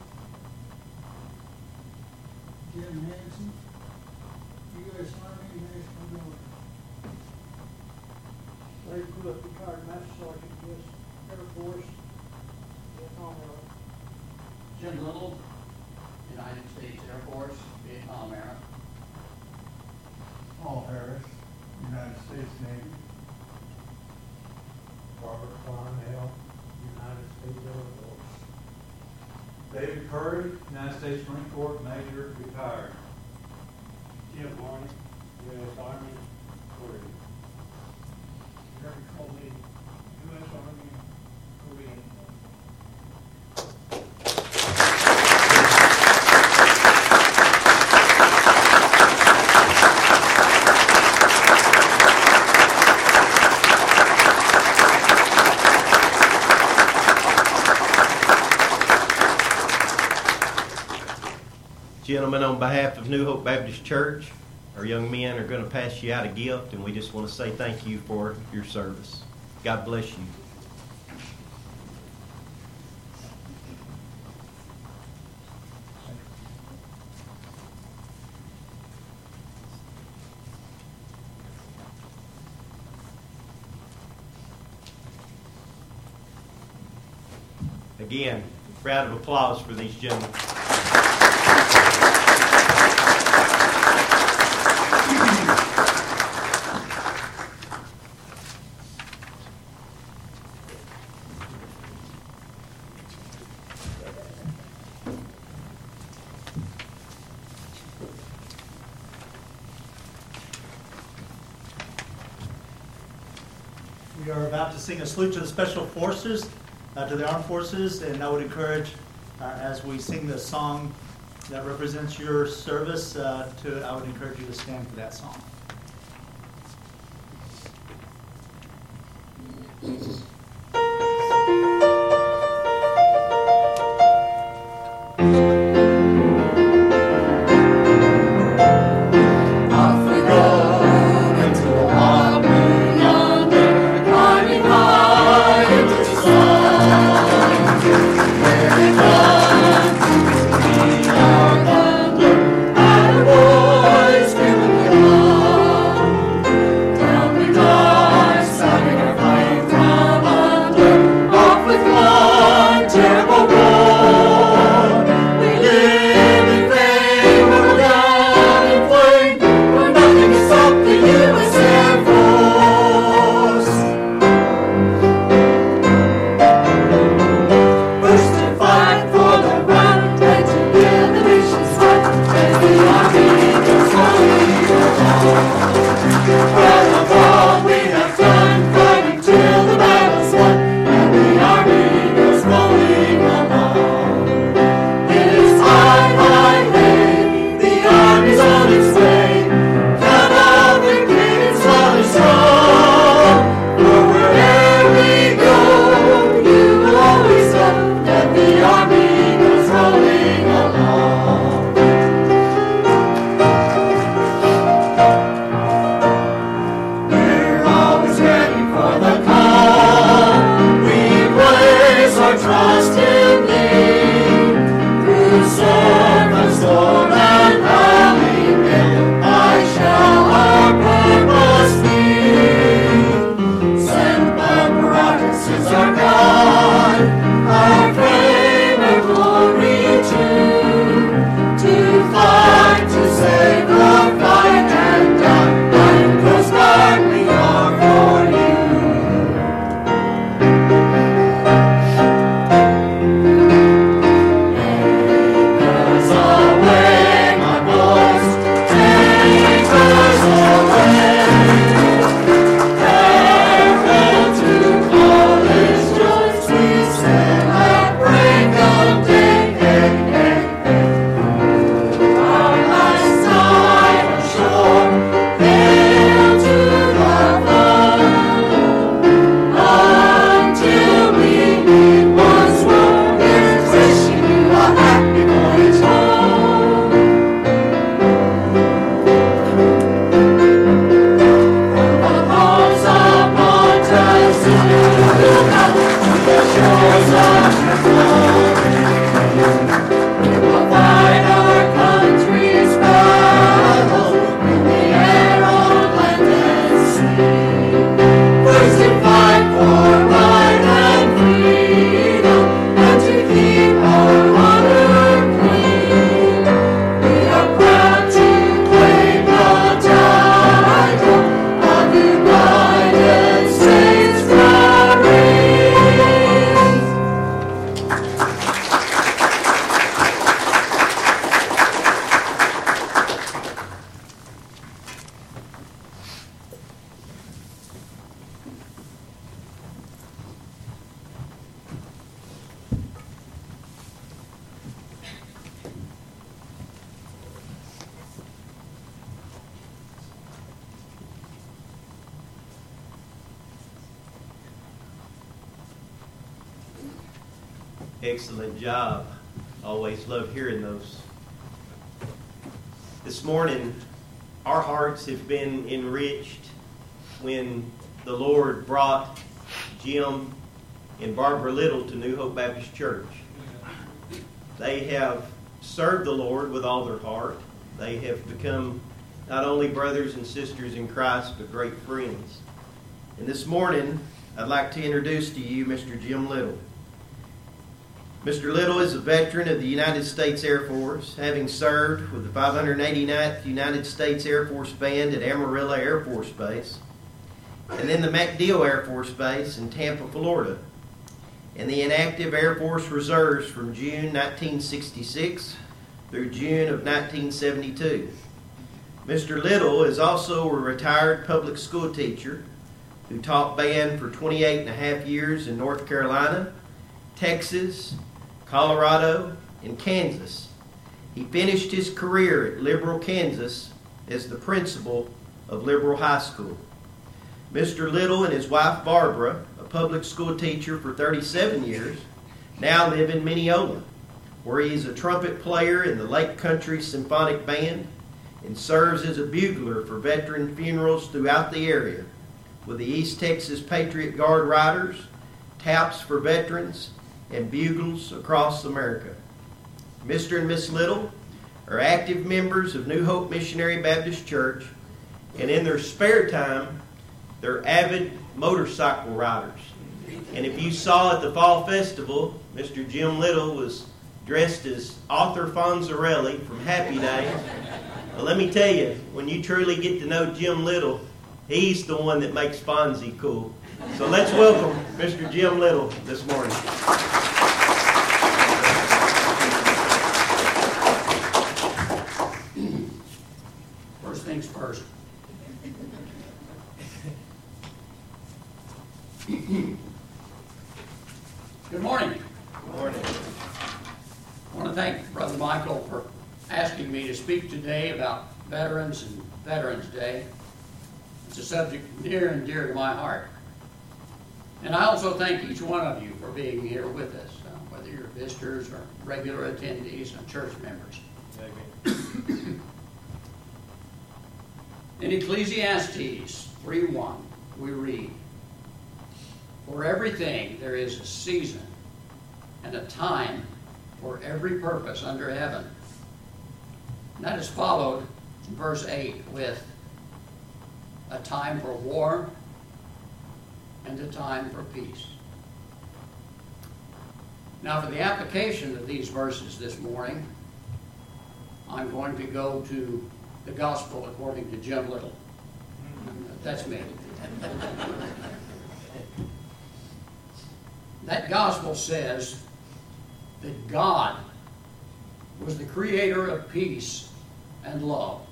Jim Hanson, U S Army National Guard. Ray Pruitt, retired Master Sergeant, U S Air Force, Vietnam era. Jim Little, United States Air Force, Vietnam era. Paul Harris, United States Navy. Robert Farnell, United States Air Force. David Curry, United States Marine Corps, Major, retired. Jim Martin, U S Army, Korea. Gary Coley, U S Army, Korean. Gentlemen, on behalf of New Hope Baptist Church, our young men are going to pass you out a gift, and we just want to say thank you for your service. God bless you. Again, round of applause for these gentlemen. We are about to sing a salute to the Special Forces, uh, to the Armed Forces, and I would encourage, uh, as we sing the song that represents your service, uh, to I would encourage you to stand for that song. Down we die, starting a fight from Excellent job. Always love hearing those. This morning, our hearts have been enriched when the Lord brought Jim and Barbara Little to New Hope Baptist Church. They have served the Lord with all their heart. They have become not only brothers and sisters in Christ, but great friends. And this morning, I'd like to introduce to you Mister Jim Little. Mister Little is a veteran of the United States Air Force, having served with the five hundred eighty-ninth United States Air Force Band at Amarillo Air Force Base, and then the MacDill Air Force Base in Tampa, Florida, and the inactive Air Force Reserves from June nineteen sixty-six through June of nineteen seventy-two. Mister Little is also a retired public school teacher who taught band for twenty-eight and a half years in North Carolina, Texas, Colorado, and Kansas. He finished his career at Liberal, Kansas as the principal of Liberal High School. Mister Little and his wife Barbara, a public school teacher for thirty-seven years, now live in Mineola, where he is a trumpet player in the Lake Country Symphonic Band and serves as a bugler for veteran funerals throughout the area with the East Texas Patriot Guard Riders, taps for veterans, and bugles across America. Mister and Miss Little are active members of New Hope Missionary Baptist Church, and in their spare time, they're avid motorcycle riders. And if you saw at the Fall Festival, Mister Jim Little was dressed as Arthur Fonzarelli from Happy Days. Well, let me tell you, when you truly get to know Jim Little, he's the one that makes Fonzie cool. So let's welcome Mister Jim Little this morning. First things first. Good morning. Good morning. I want to thank Brother Michael for asking me to speak today about veterans and Veterans Day. It's a subject near and dear to my heart. And I also thank each one of you for being here with us, uh, whether you're visitors or regular attendees and church members. Amen. In Ecclesiastes three one, we read, "For everything there is a season and a time for every purpose under heaven." And that is followed in verse eight with a time for war and a time for peace. Now, for the application of these verses this morning, I'm going to go to the Gospel according to Jim Little. That's me. That Gospel says that God was the creator of peace and love,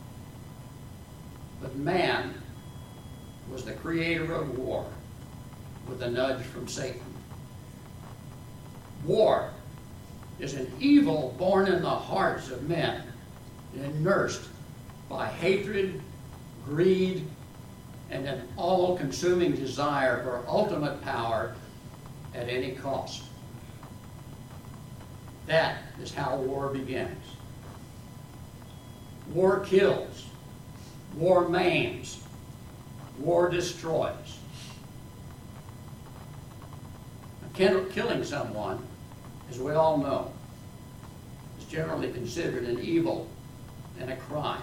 but man was the creator of war with a nudge from Satan. War is an evil born in the hearts of men and nursed by hatred, greed, and an all-consuming desire for ultimate power at any cost. That is how war begins. War kills. War maims. War destroys. Killing someone, as we all know, is generally considered an evil and a crime.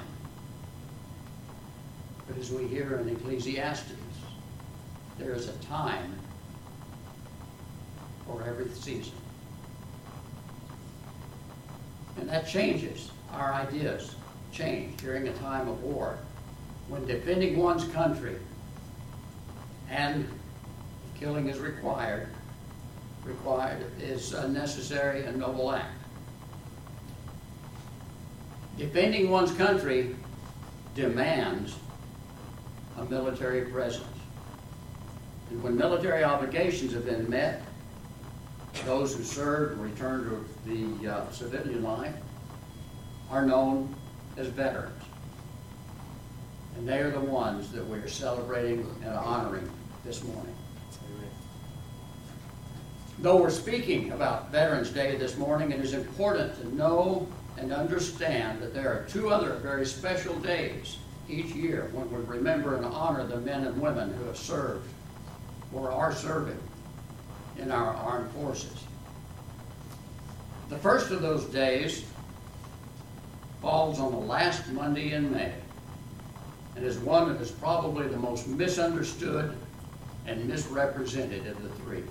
But as we hear in Ecclesiastes, there is a time for every season. And that changes. Our ideas change during a time of war, when defending one's country and killing is required, required is a necessary and noble act. Defending one's country demands a military presence. And when military obligations have been met, those who served and returned to the uh, civilian life are known as veterans. And they are the ones that we are celebrating and honoring this morning. Though we're speaking about Veterans Day this morning, it is important to know and understand that there are two other very special days each year when we remember and honor the men and women who have served or are serving in our armed forces. The first of those days falls on the last Monday in May and is one that is probably the most misunderstood and misrepresented of the three.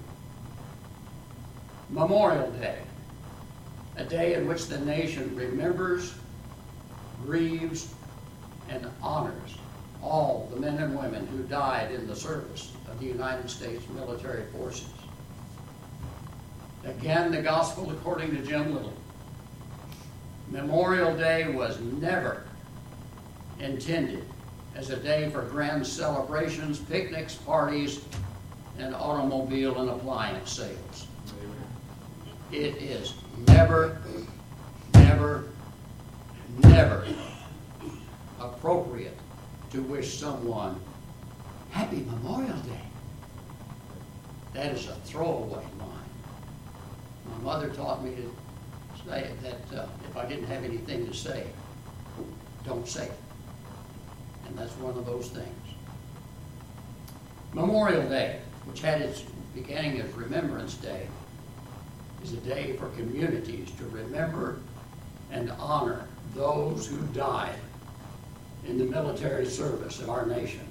Memorial Day, a day in which the nation remembers, grieves, and honors all the men and women who died in the service of the United States military forces. Again, the gospel according to Jim Little. Memorial Day was never intended as a day for grand celebrations, picnics, parties, and automobile and appliance sales. It is never, never, never appropriate to wish someone Happy Memorial Day. That is a throwaway line. My mother taught me to say that uh, if I didn't have anything to say, don't say it. And that's one of those things. Memorial Day, which had its beginning as Remembrance Day, is a day for communities to remember and honor those who died in the military service of our nation.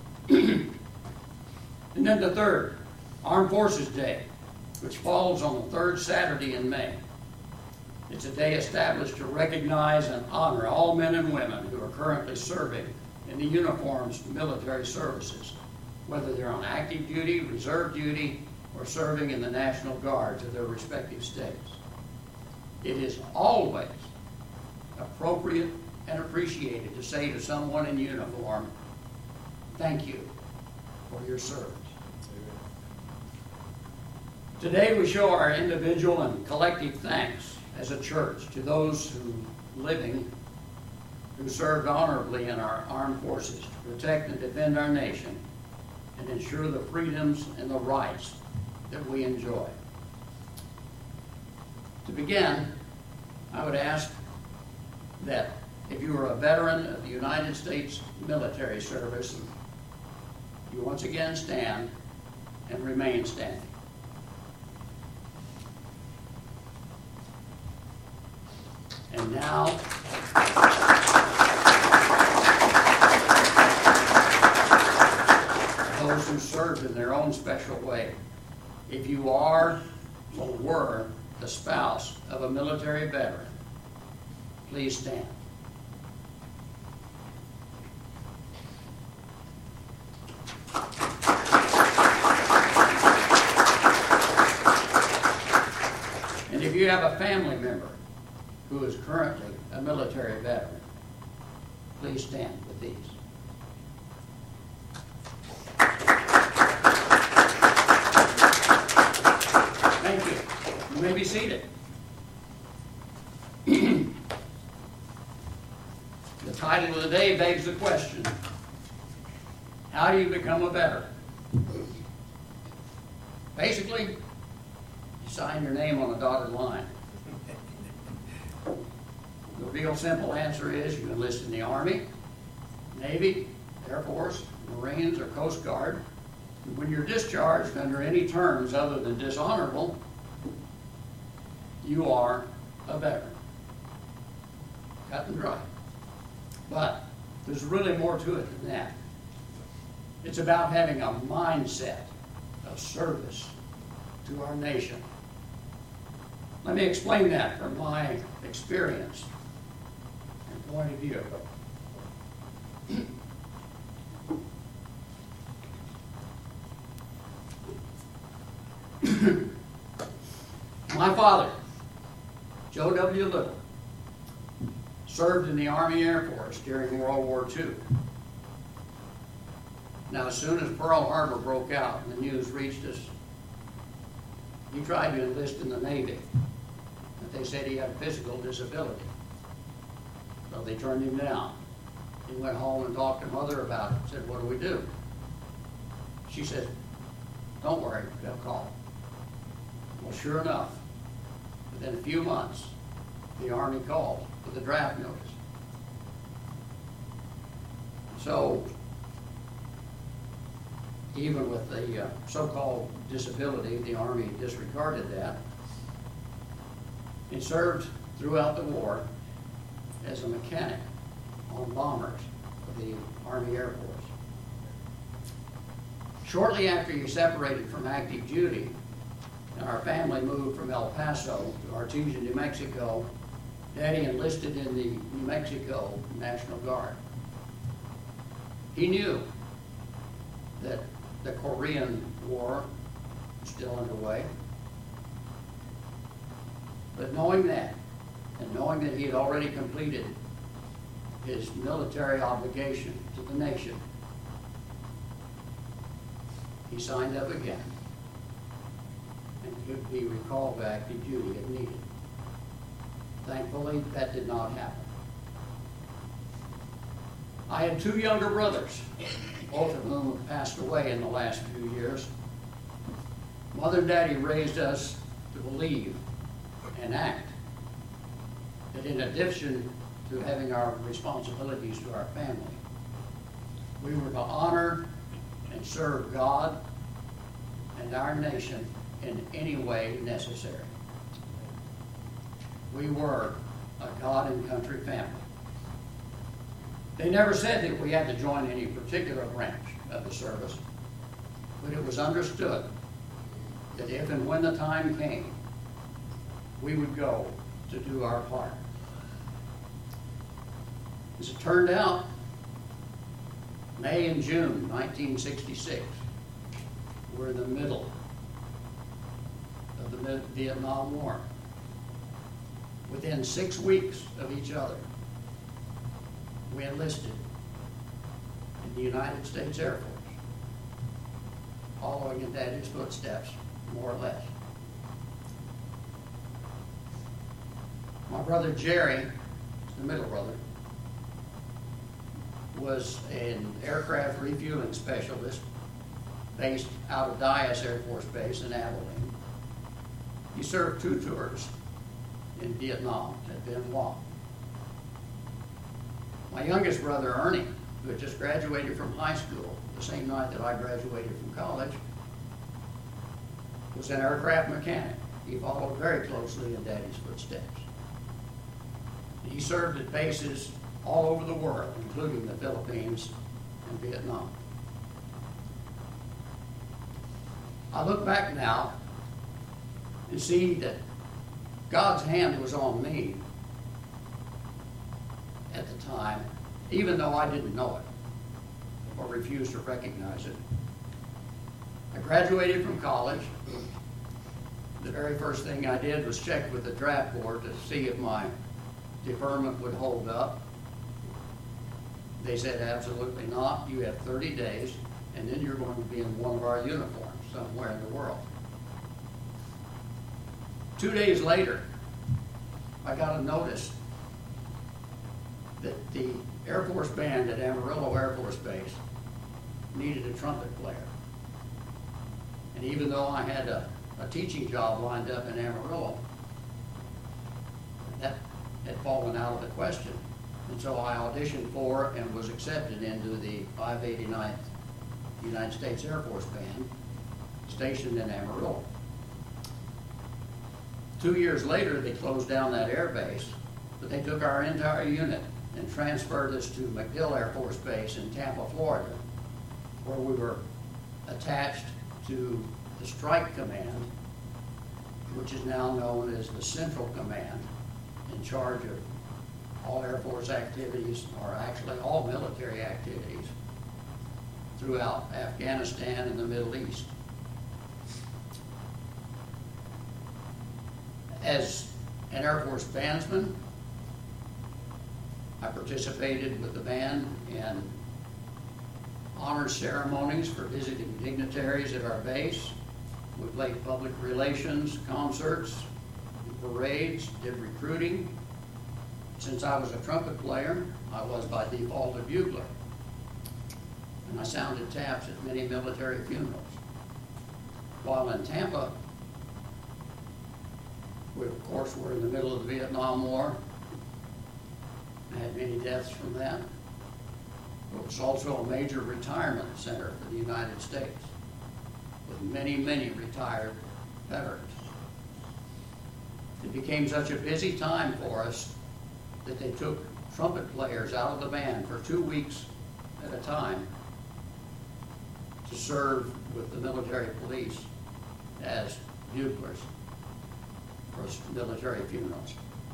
And then the third, Armed Forces Day, which falls on the third Saturday in May. It's a day established to recognize and honor all men and women who are currently serving in the uniformed military services, whether they're on active duty, reserve duty, or serving in the National Guards of their respective states. It is always appropriate and appreciated to say to someone in uniform, thank you for your service. Today we show our individual and collective thanks as a church to those who living who served honorably in our armed forces to protect and defend our nation and ensure the freedoms and the rights that we enjoy. To begin, I would ask that if you are a veteran of the United States military service, you once again stand and remain standing. And now, those who served in their own special way. If you are or were the spouse of a military veteran, please stand. And if you have a family member who is currently a military veteran, please stand with these. Thank you. You may be seated. The title of the day begs the question, how do you become a veteran? Basically, you sign your name on a dotted line. The real simple answer is you enlist in the Army, Navy, Air Force, Marines, or Coast Guard. And when you're discharged under any terms other than dishonorable, you are a veteran. Cut and dry. But there's really more to it than that. It's about having a mindset of service to our nation. Let me explain that from my experience and point of view. My father, Joe W. Little, served in the Army Air Force during World War Two. Now, as soon as Pearl Harbor broke out and the news reached us, he tried to enlist in the Navy. But they said he had a physical disability. So they turned him down. He went home and talked to Mother about it. Said, what do we do? She said, don't worry, they'll call. Well, sure enough, within a few months, the Army called with a draft notice. So, even with the uh, so-called disability, the Army disregarded that. He served throughout the war as a mechanic on bombers for the Army Air Force. Shortly after he separated from active duty, and our family moved from El Paso to Artesia, New Mexico, Daddy enlisted in the New Mexico National Guard. He knew that the Korean War was still underway. But knowing that, and knowing that he had already completed his military obligation to the nation, he signed up again and could be recalled back to duty if needed. Thankfully, that did not happen. I had two younger brothers, both of whom have passed away in the last few years. Mother and Daddy raised us to believe and act that in addition to having our responsibilities to our family, we were to honor and serve God and our nation in any way necessary. We were a God and country family. They never said that we had to join any particular branch of the service, but it was understood that if and when the time came, we would go to do our part. As it turned out, May and June nineteen sixty-six were in the middle of the Vietnam War. Within six weeks of each other, we enlisted in the United States Air Force, following in Daddy's footsteps, more or less. My brother Jerry, the middle brother, was an aircraft refueling specialist based out of Dyess Air Force Base in Abilene. He served two tours in Vietnam at Bien Hoa. My youngest brother, Ernie, who had just graduated from high school the same night that I graduated from college, was an aircraft mechanic. He followed very closely in Daddy's footsteps. He served at bases all over the world, including the Philippines and Vietnam. I look back now and see that God's hand was on me at the time, even though I didn't know it or refused to recognize it. I graduated from college. The very first thing I did was check with the draft board to see if my deferment would hold up. They said, absolutely not. You have thirty days, and then you're going to be in one of our uniforms somewhere in the world. Two days later, I got a notice that the Air Force Band at Amarillo Air Force Base needed a trumpet player. And even though I had a, a teaching job lined up in Amarillo, that had fallen out of the question. And so I auditioned for and was accepted into the five eighty-ninth United States Air Force Band stationed in Amarillo. Two years later, they closed down that air base, but they took our entire unit and transferred us to MacDill Air Force Base in Tampa, Florida, where we were attached to the Strike Command, which is now known as the Central Command, in charge of all Air Force activities, or actually all military activities, throughout Afghanistan and the Middle East. As an Air Force bandsman, I participated with the band in honor ceremonies for visiting dignitaries at our base. We played public relations, concerts, parades, did recruiting. Since I was a trumpet player, I was by default a bugler. And I sounded taps at many military funerals. While in Tampa, We, of course, were in the middle of the Vietnam War. I had many deaths from that. It was also a major retirement center for the United States, with many, many retired veterans. It became such a busy time for us that they took trumpet players out of the band for two weeks at a time to serve with the military police as buglers for military funerals.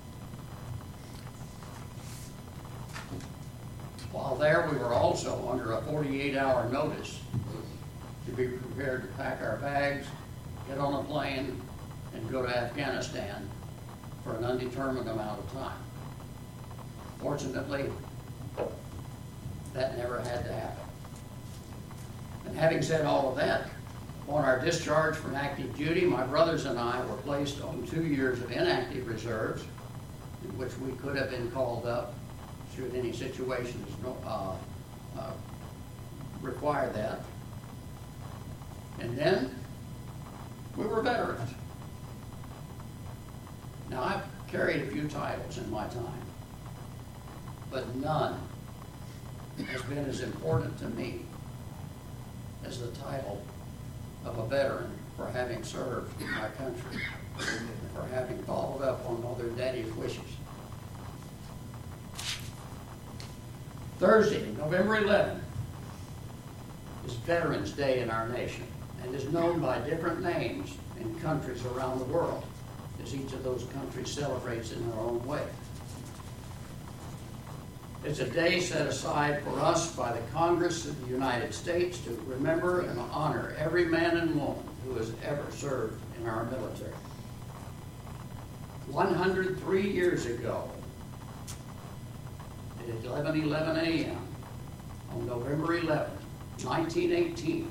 While there, we were also under a forty-eight hour notice to be prepared to pack our bags, get on a plane, and go to Afghanistan for an undetermined amount of time. Fortunately, that never had to happen. And having said all of that, on our discharge from active duty, my brothers and I were placed on two years of inactive reserves, in which we could have been called up should any situations uh, uh, require that. And then we were veterans. Now, I've carried a few titles in my time, but none has been as important to me as the title of a veteran for having served my country, and for having followed up on Mother and Daddy's wishes. Thursday, November eleventh, is Veterans Day in our nation and is known by different names in countries around the world, as each of those countries celebrates in their own way. It's a day set aside for us by the Congress of the United States to remember and honor every man and woman who has ever served in our military. one hundred three years ago, at eleven eleven a m on November eleventh, nineteen eighteen,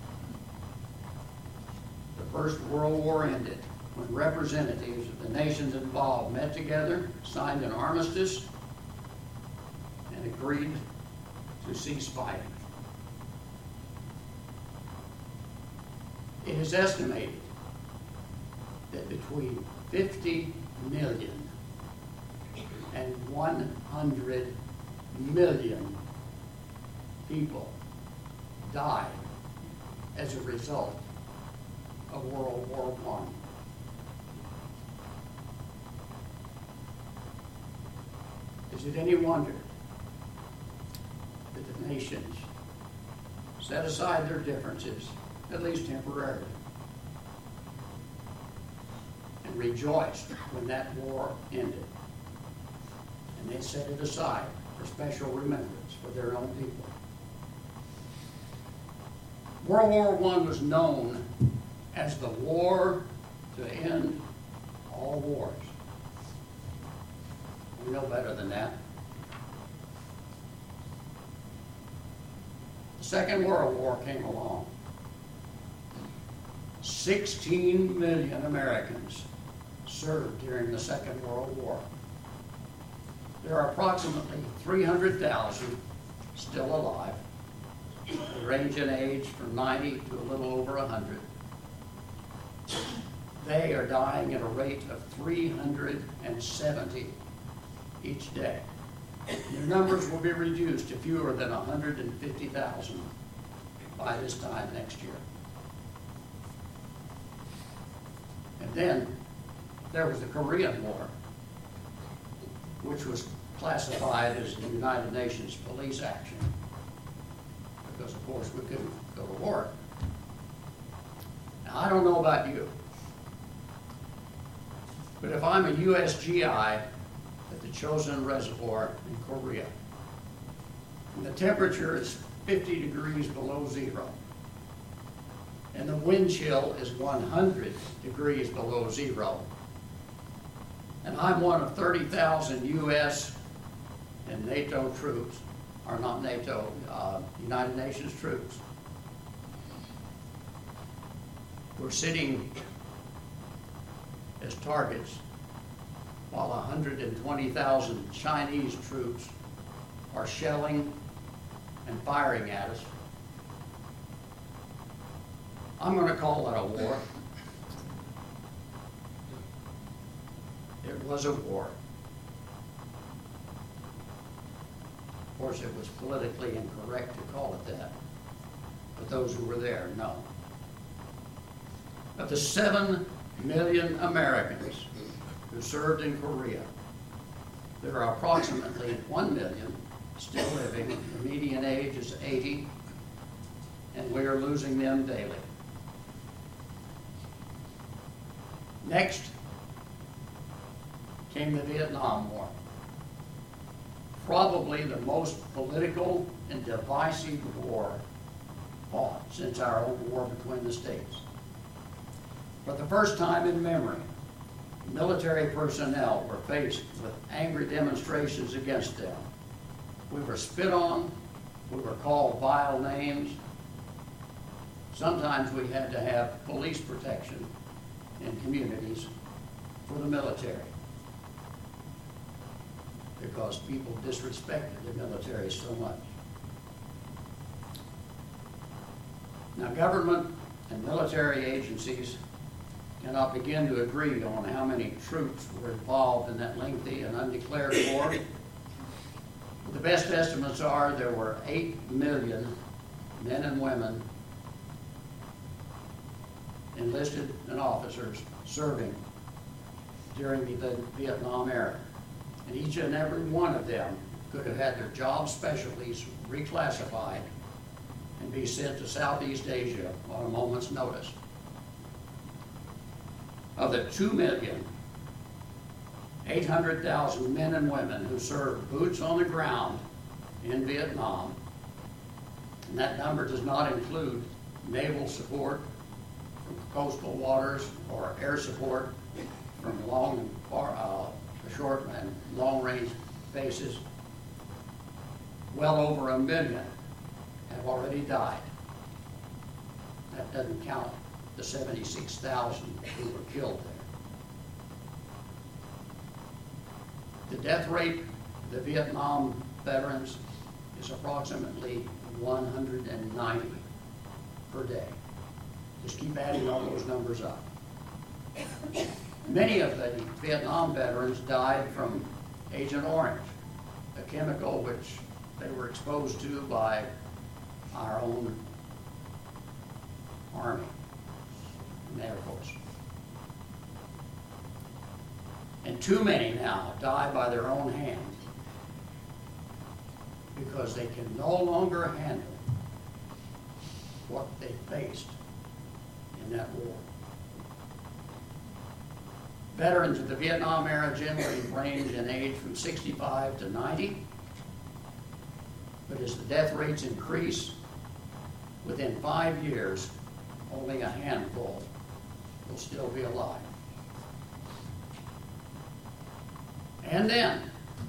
the First World War ended when representatives of the nations involved met together, signed an armistice, and agreed to cease fighting. It is estimated that between fifty million and one hundred million people died as a result of World War One. Is it any wonder that the nations set aside their differences, at least temporarily, and rejoiced when that war ended? And they set it aside for special remembrance for their own people. World War One was known as the war to end all wars. We know better than that. The Second World War came along. sixteen million Americans served during the Second World War. There are approximately three hundred thousand still alive. They range in age from ninety to a little over one hundred. They are dying at a rate of three hundred seventy each day. Their numbers will be reduced to fewer than one hundred fifty thousand by this time next year. And then there was the Korean War, which was classified as the United Nations police action, because of course we couldn't go to war. Now, I don't know about you, but if I'm a U S G I at the Chosin Reservoir in Korea, and the temperature is fifty degrees below zero, and the wind chill is one hundred degrees below zero, and I'm one of thirty thousand U S and NATO troops, or not NATO, uh, United Nations troops, we're sitting as targets while one hundred twenty thousand Chinese troops are shelling and firing at us. I'm going to call it a war. It was a war. Of course, it was politically incorrect to call it that, but those who were there know. Of the seven million Americans who served in Korea, there are approximately one million still living. The median age is eighty, and we are losing them daily. Next came the Vietnam War, probably the most political and divisive war fought since our own war between the states. For the first time in memory, military personnel were faced with angry demonstrations against them. We were spit on, we were called vile names. Sometimes we had to have police protection in communities for the military because people disrespected the military so much. Now, government and military agencies cannot begin to agree on how many troops were involved in that lengthy and undeclared war. The best estimates are there were eight million men and women, enlisted and officers, serving during the Vietnam era. And each and every one of them could have had their job specialties reclassified and be sent to Southeast Asia on a moment's notice. Of the two million, eight hundred thousand men and women who served boots on the ground in Vietnam, and that number does not include naval support from coastal waters or air support from long and far, uh, short and long-range bases, well over a million have already died. That doesn't count the seventy-six thousand who were killed there. The death rate of the Vietnam veterans is approximately one hundred ninety per day. Just keep adding all those numbers up. Many of the Vietnam veterans died from Agent Orange, a chemical which they were exposed to by our own Army and Air Force. And too many now die by their own hand because they can no longer handle what they faced in that war. Veterans of the Vietnam era generally range in age from sixty-five to ninety, but as the death rates increase, within five years, only a handful will still be alive. And then,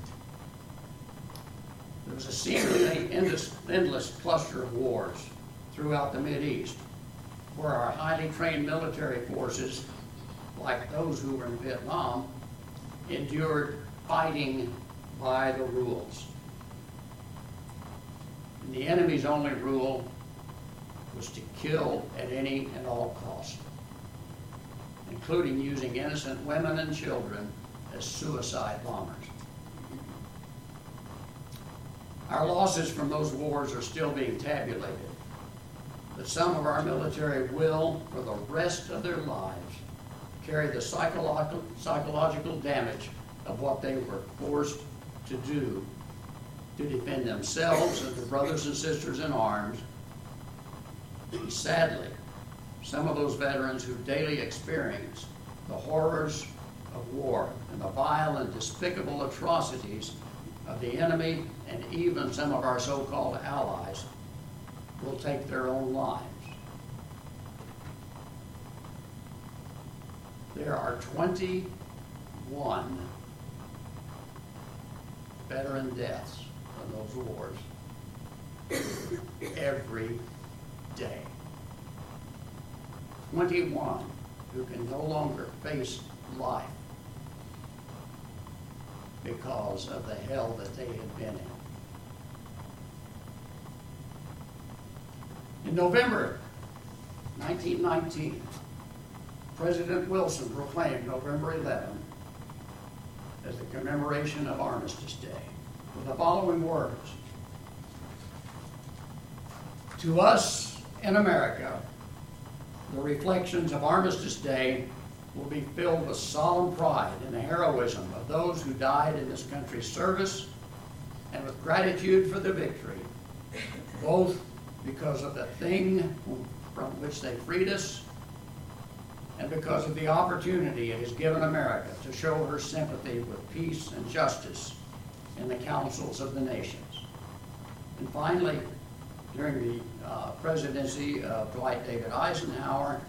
there was a seemingly endless, endless cluster of wars throughout the Mideast, where our highly trained military forces, like those who were in Vietnam, endured fighting by the rules. And the enemy's only rule was to kill at any and all costs, including using innocent women and children as suicide bombers. Our losses from those wars are still being tabulated, but some of our military will, for the rest of their lives, carry the psychological, psychological damage of what they were forced to do to defend themselves and their brothers and sisters in arms. And sadly, some of those veterans who daily experience the horrors of war and the vile and despicable atrocities of the enemy and even some of our so-called allies will take their own lives. There are twenty-one veteran deaths in those wars every day. twenty-one who can no longer face life because of the hell that they had been in. In November nineteen nineteen, President Wilson proclaimed November eleventh as the commemoration of Armistice Day with the following words. To us in America, the reflections of Armistice Day will be filled with solemn pride in the heroism of those who died in this country's service and with gratitude for the victory, both because of the thing from which they freed us and because of the opportunity it has given America to show her sympathy with peace and justice in the councils of the nations. And finally, during the uh, presidency of Dwight David Eisenhower,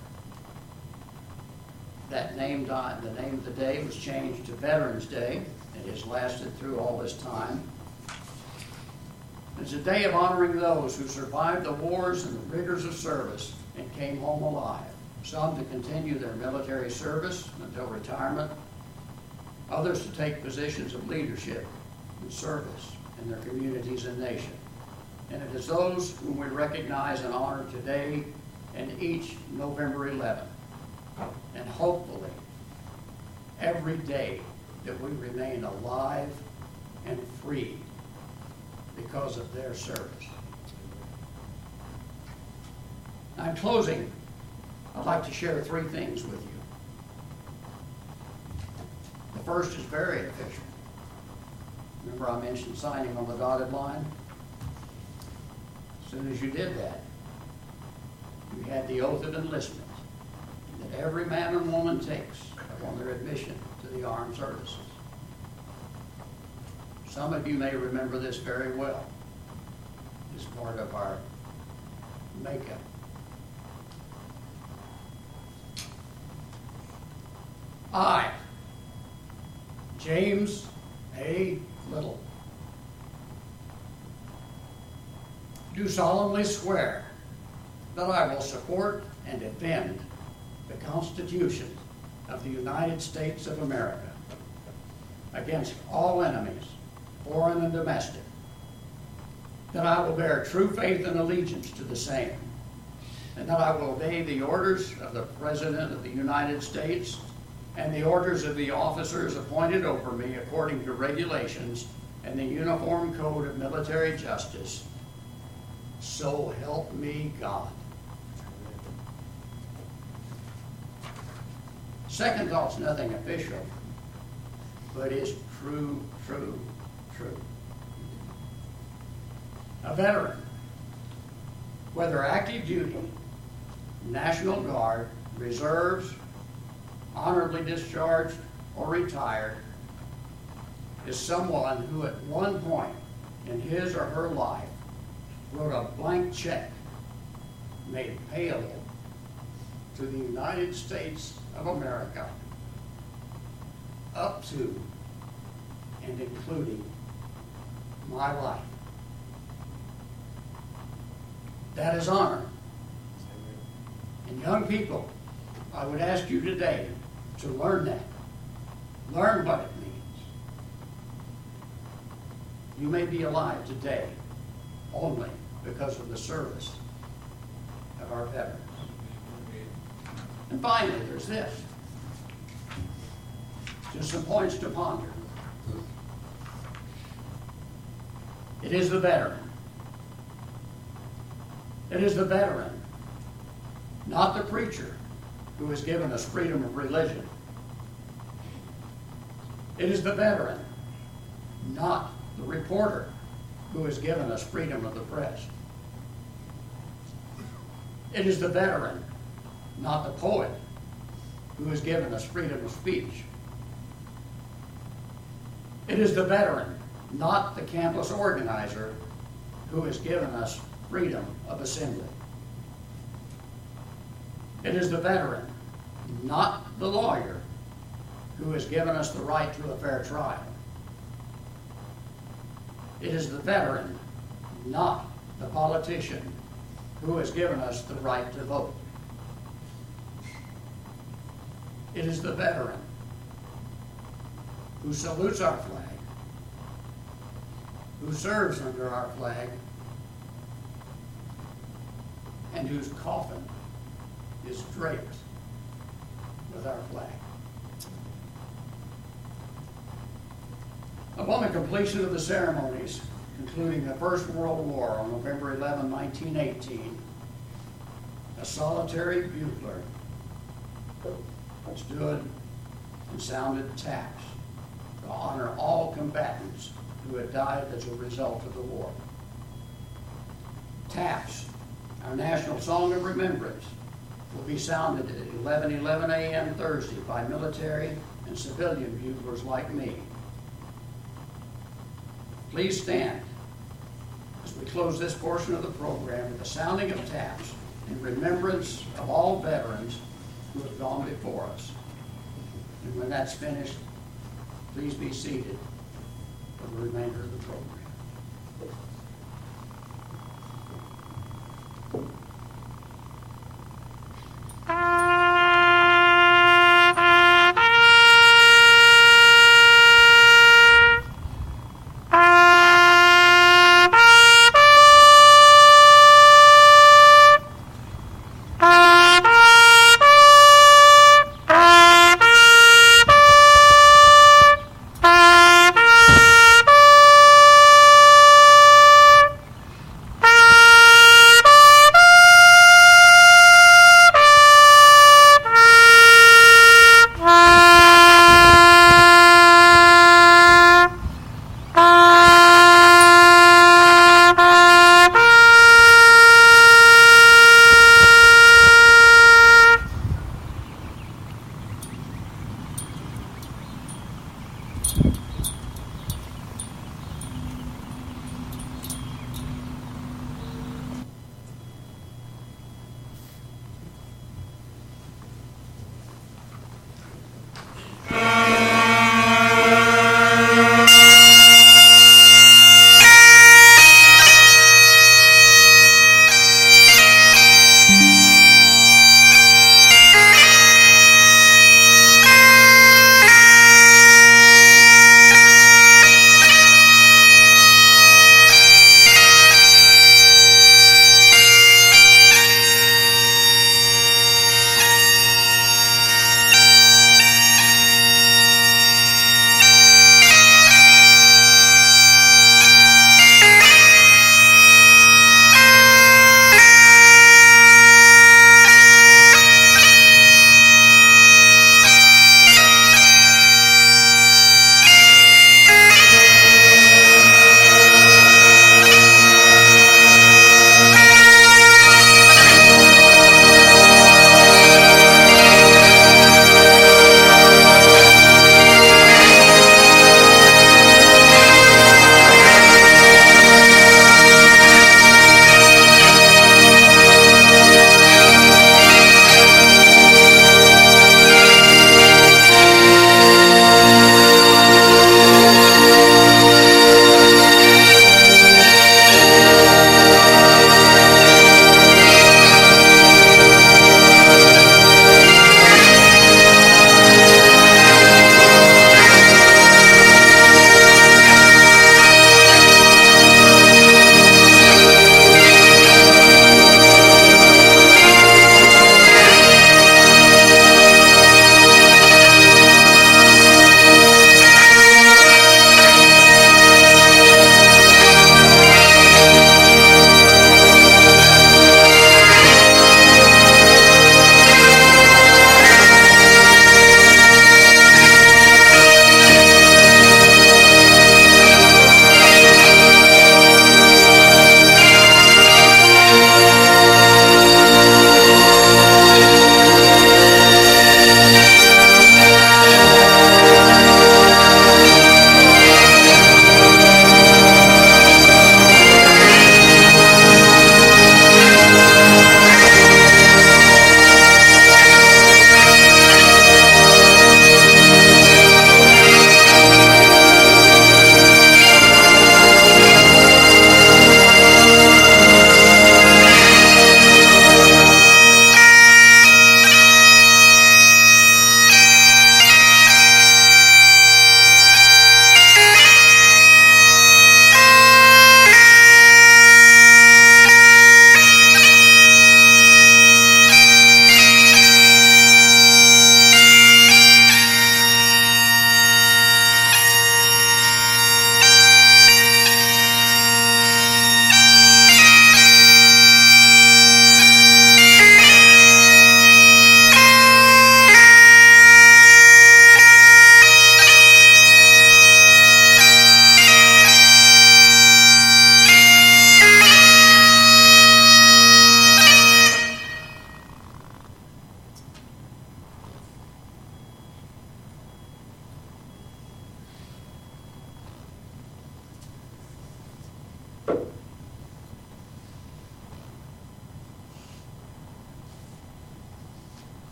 that name, the name of the day was changed to Veterans Day. It has lasted through all this time. It's a day of honoring those who survived the wars and the rigors of service and came home alive. Some to continue their military service until retirement, others to take positions of leadership and service in their communities and nation. And it is those whom we recognize and honor today and each November eleventh. And hopefully, every day that we remain alive and free because of their service. Now, in closing, I'd like to share three things with you. The first is very official. Remember I mentioned signing on the dotted line? As soon as you did that, you had the oath of enlistment that every man and woman takes upon their admission to the armed services. Some of you may remember this very well. It's part of our makeup. I, James A. Little, do solemnly swear that I will support and defend the Constitution of the United States of America against all enemies, foreign and domestic, that I will bear true faith and allegiance to the same, and that I will obey the orders of the President of the United States and the orders of the officers appointed over me according to regulations and the Uniform Code of Military Justice. So help me God. Second thought's nothing official, but is true, true, true. A veteran, whether active duty, National Guard, reserves, honorably discharged, or retired, is someone who at one point in his or her life wrote a blank check made payable to the United States of America up to and including my life. That is honor. And young people, I would ask you today to learn that. Learn what it means. You may be alive today only because of the service of our veterans. And finally, there's this. Just some points to ponder. It is the veteran. It is the veteran, not the preacher, who has given us freedom of religion. It is the veteran, not the reporter, who has given us freedom of the press. It is the veteran, not the poet, who has given us freedom of speech. It is the veteran, not the campus organizer, who has given us freedom of assembly. It is the veteran, not the lawyer, who has given us the right to a fair trial. It is the veteran, not the politician, who has given us the right to vote. It is the veteran who salutes our flag, who serves under our flag, and whose coffin is draped with our flag. Upon the completion of the ceremonies, concluding the First World War on November eleventh, nineteen eighteen, a solitary bugler stood and sounded taps to honor all combatants who had died as a result of the war. Taps, our national song of remembrance, will be sounded at eleven eleven a m Thursday by military and civilian buglers like me. Please stand as we close this portion of the program with the sounding of taps in remembrance of all veterans who have gone before us. And when that's finished, please be seated for the remainder of the program.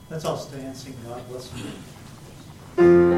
Let's all stand and sing God Bless You.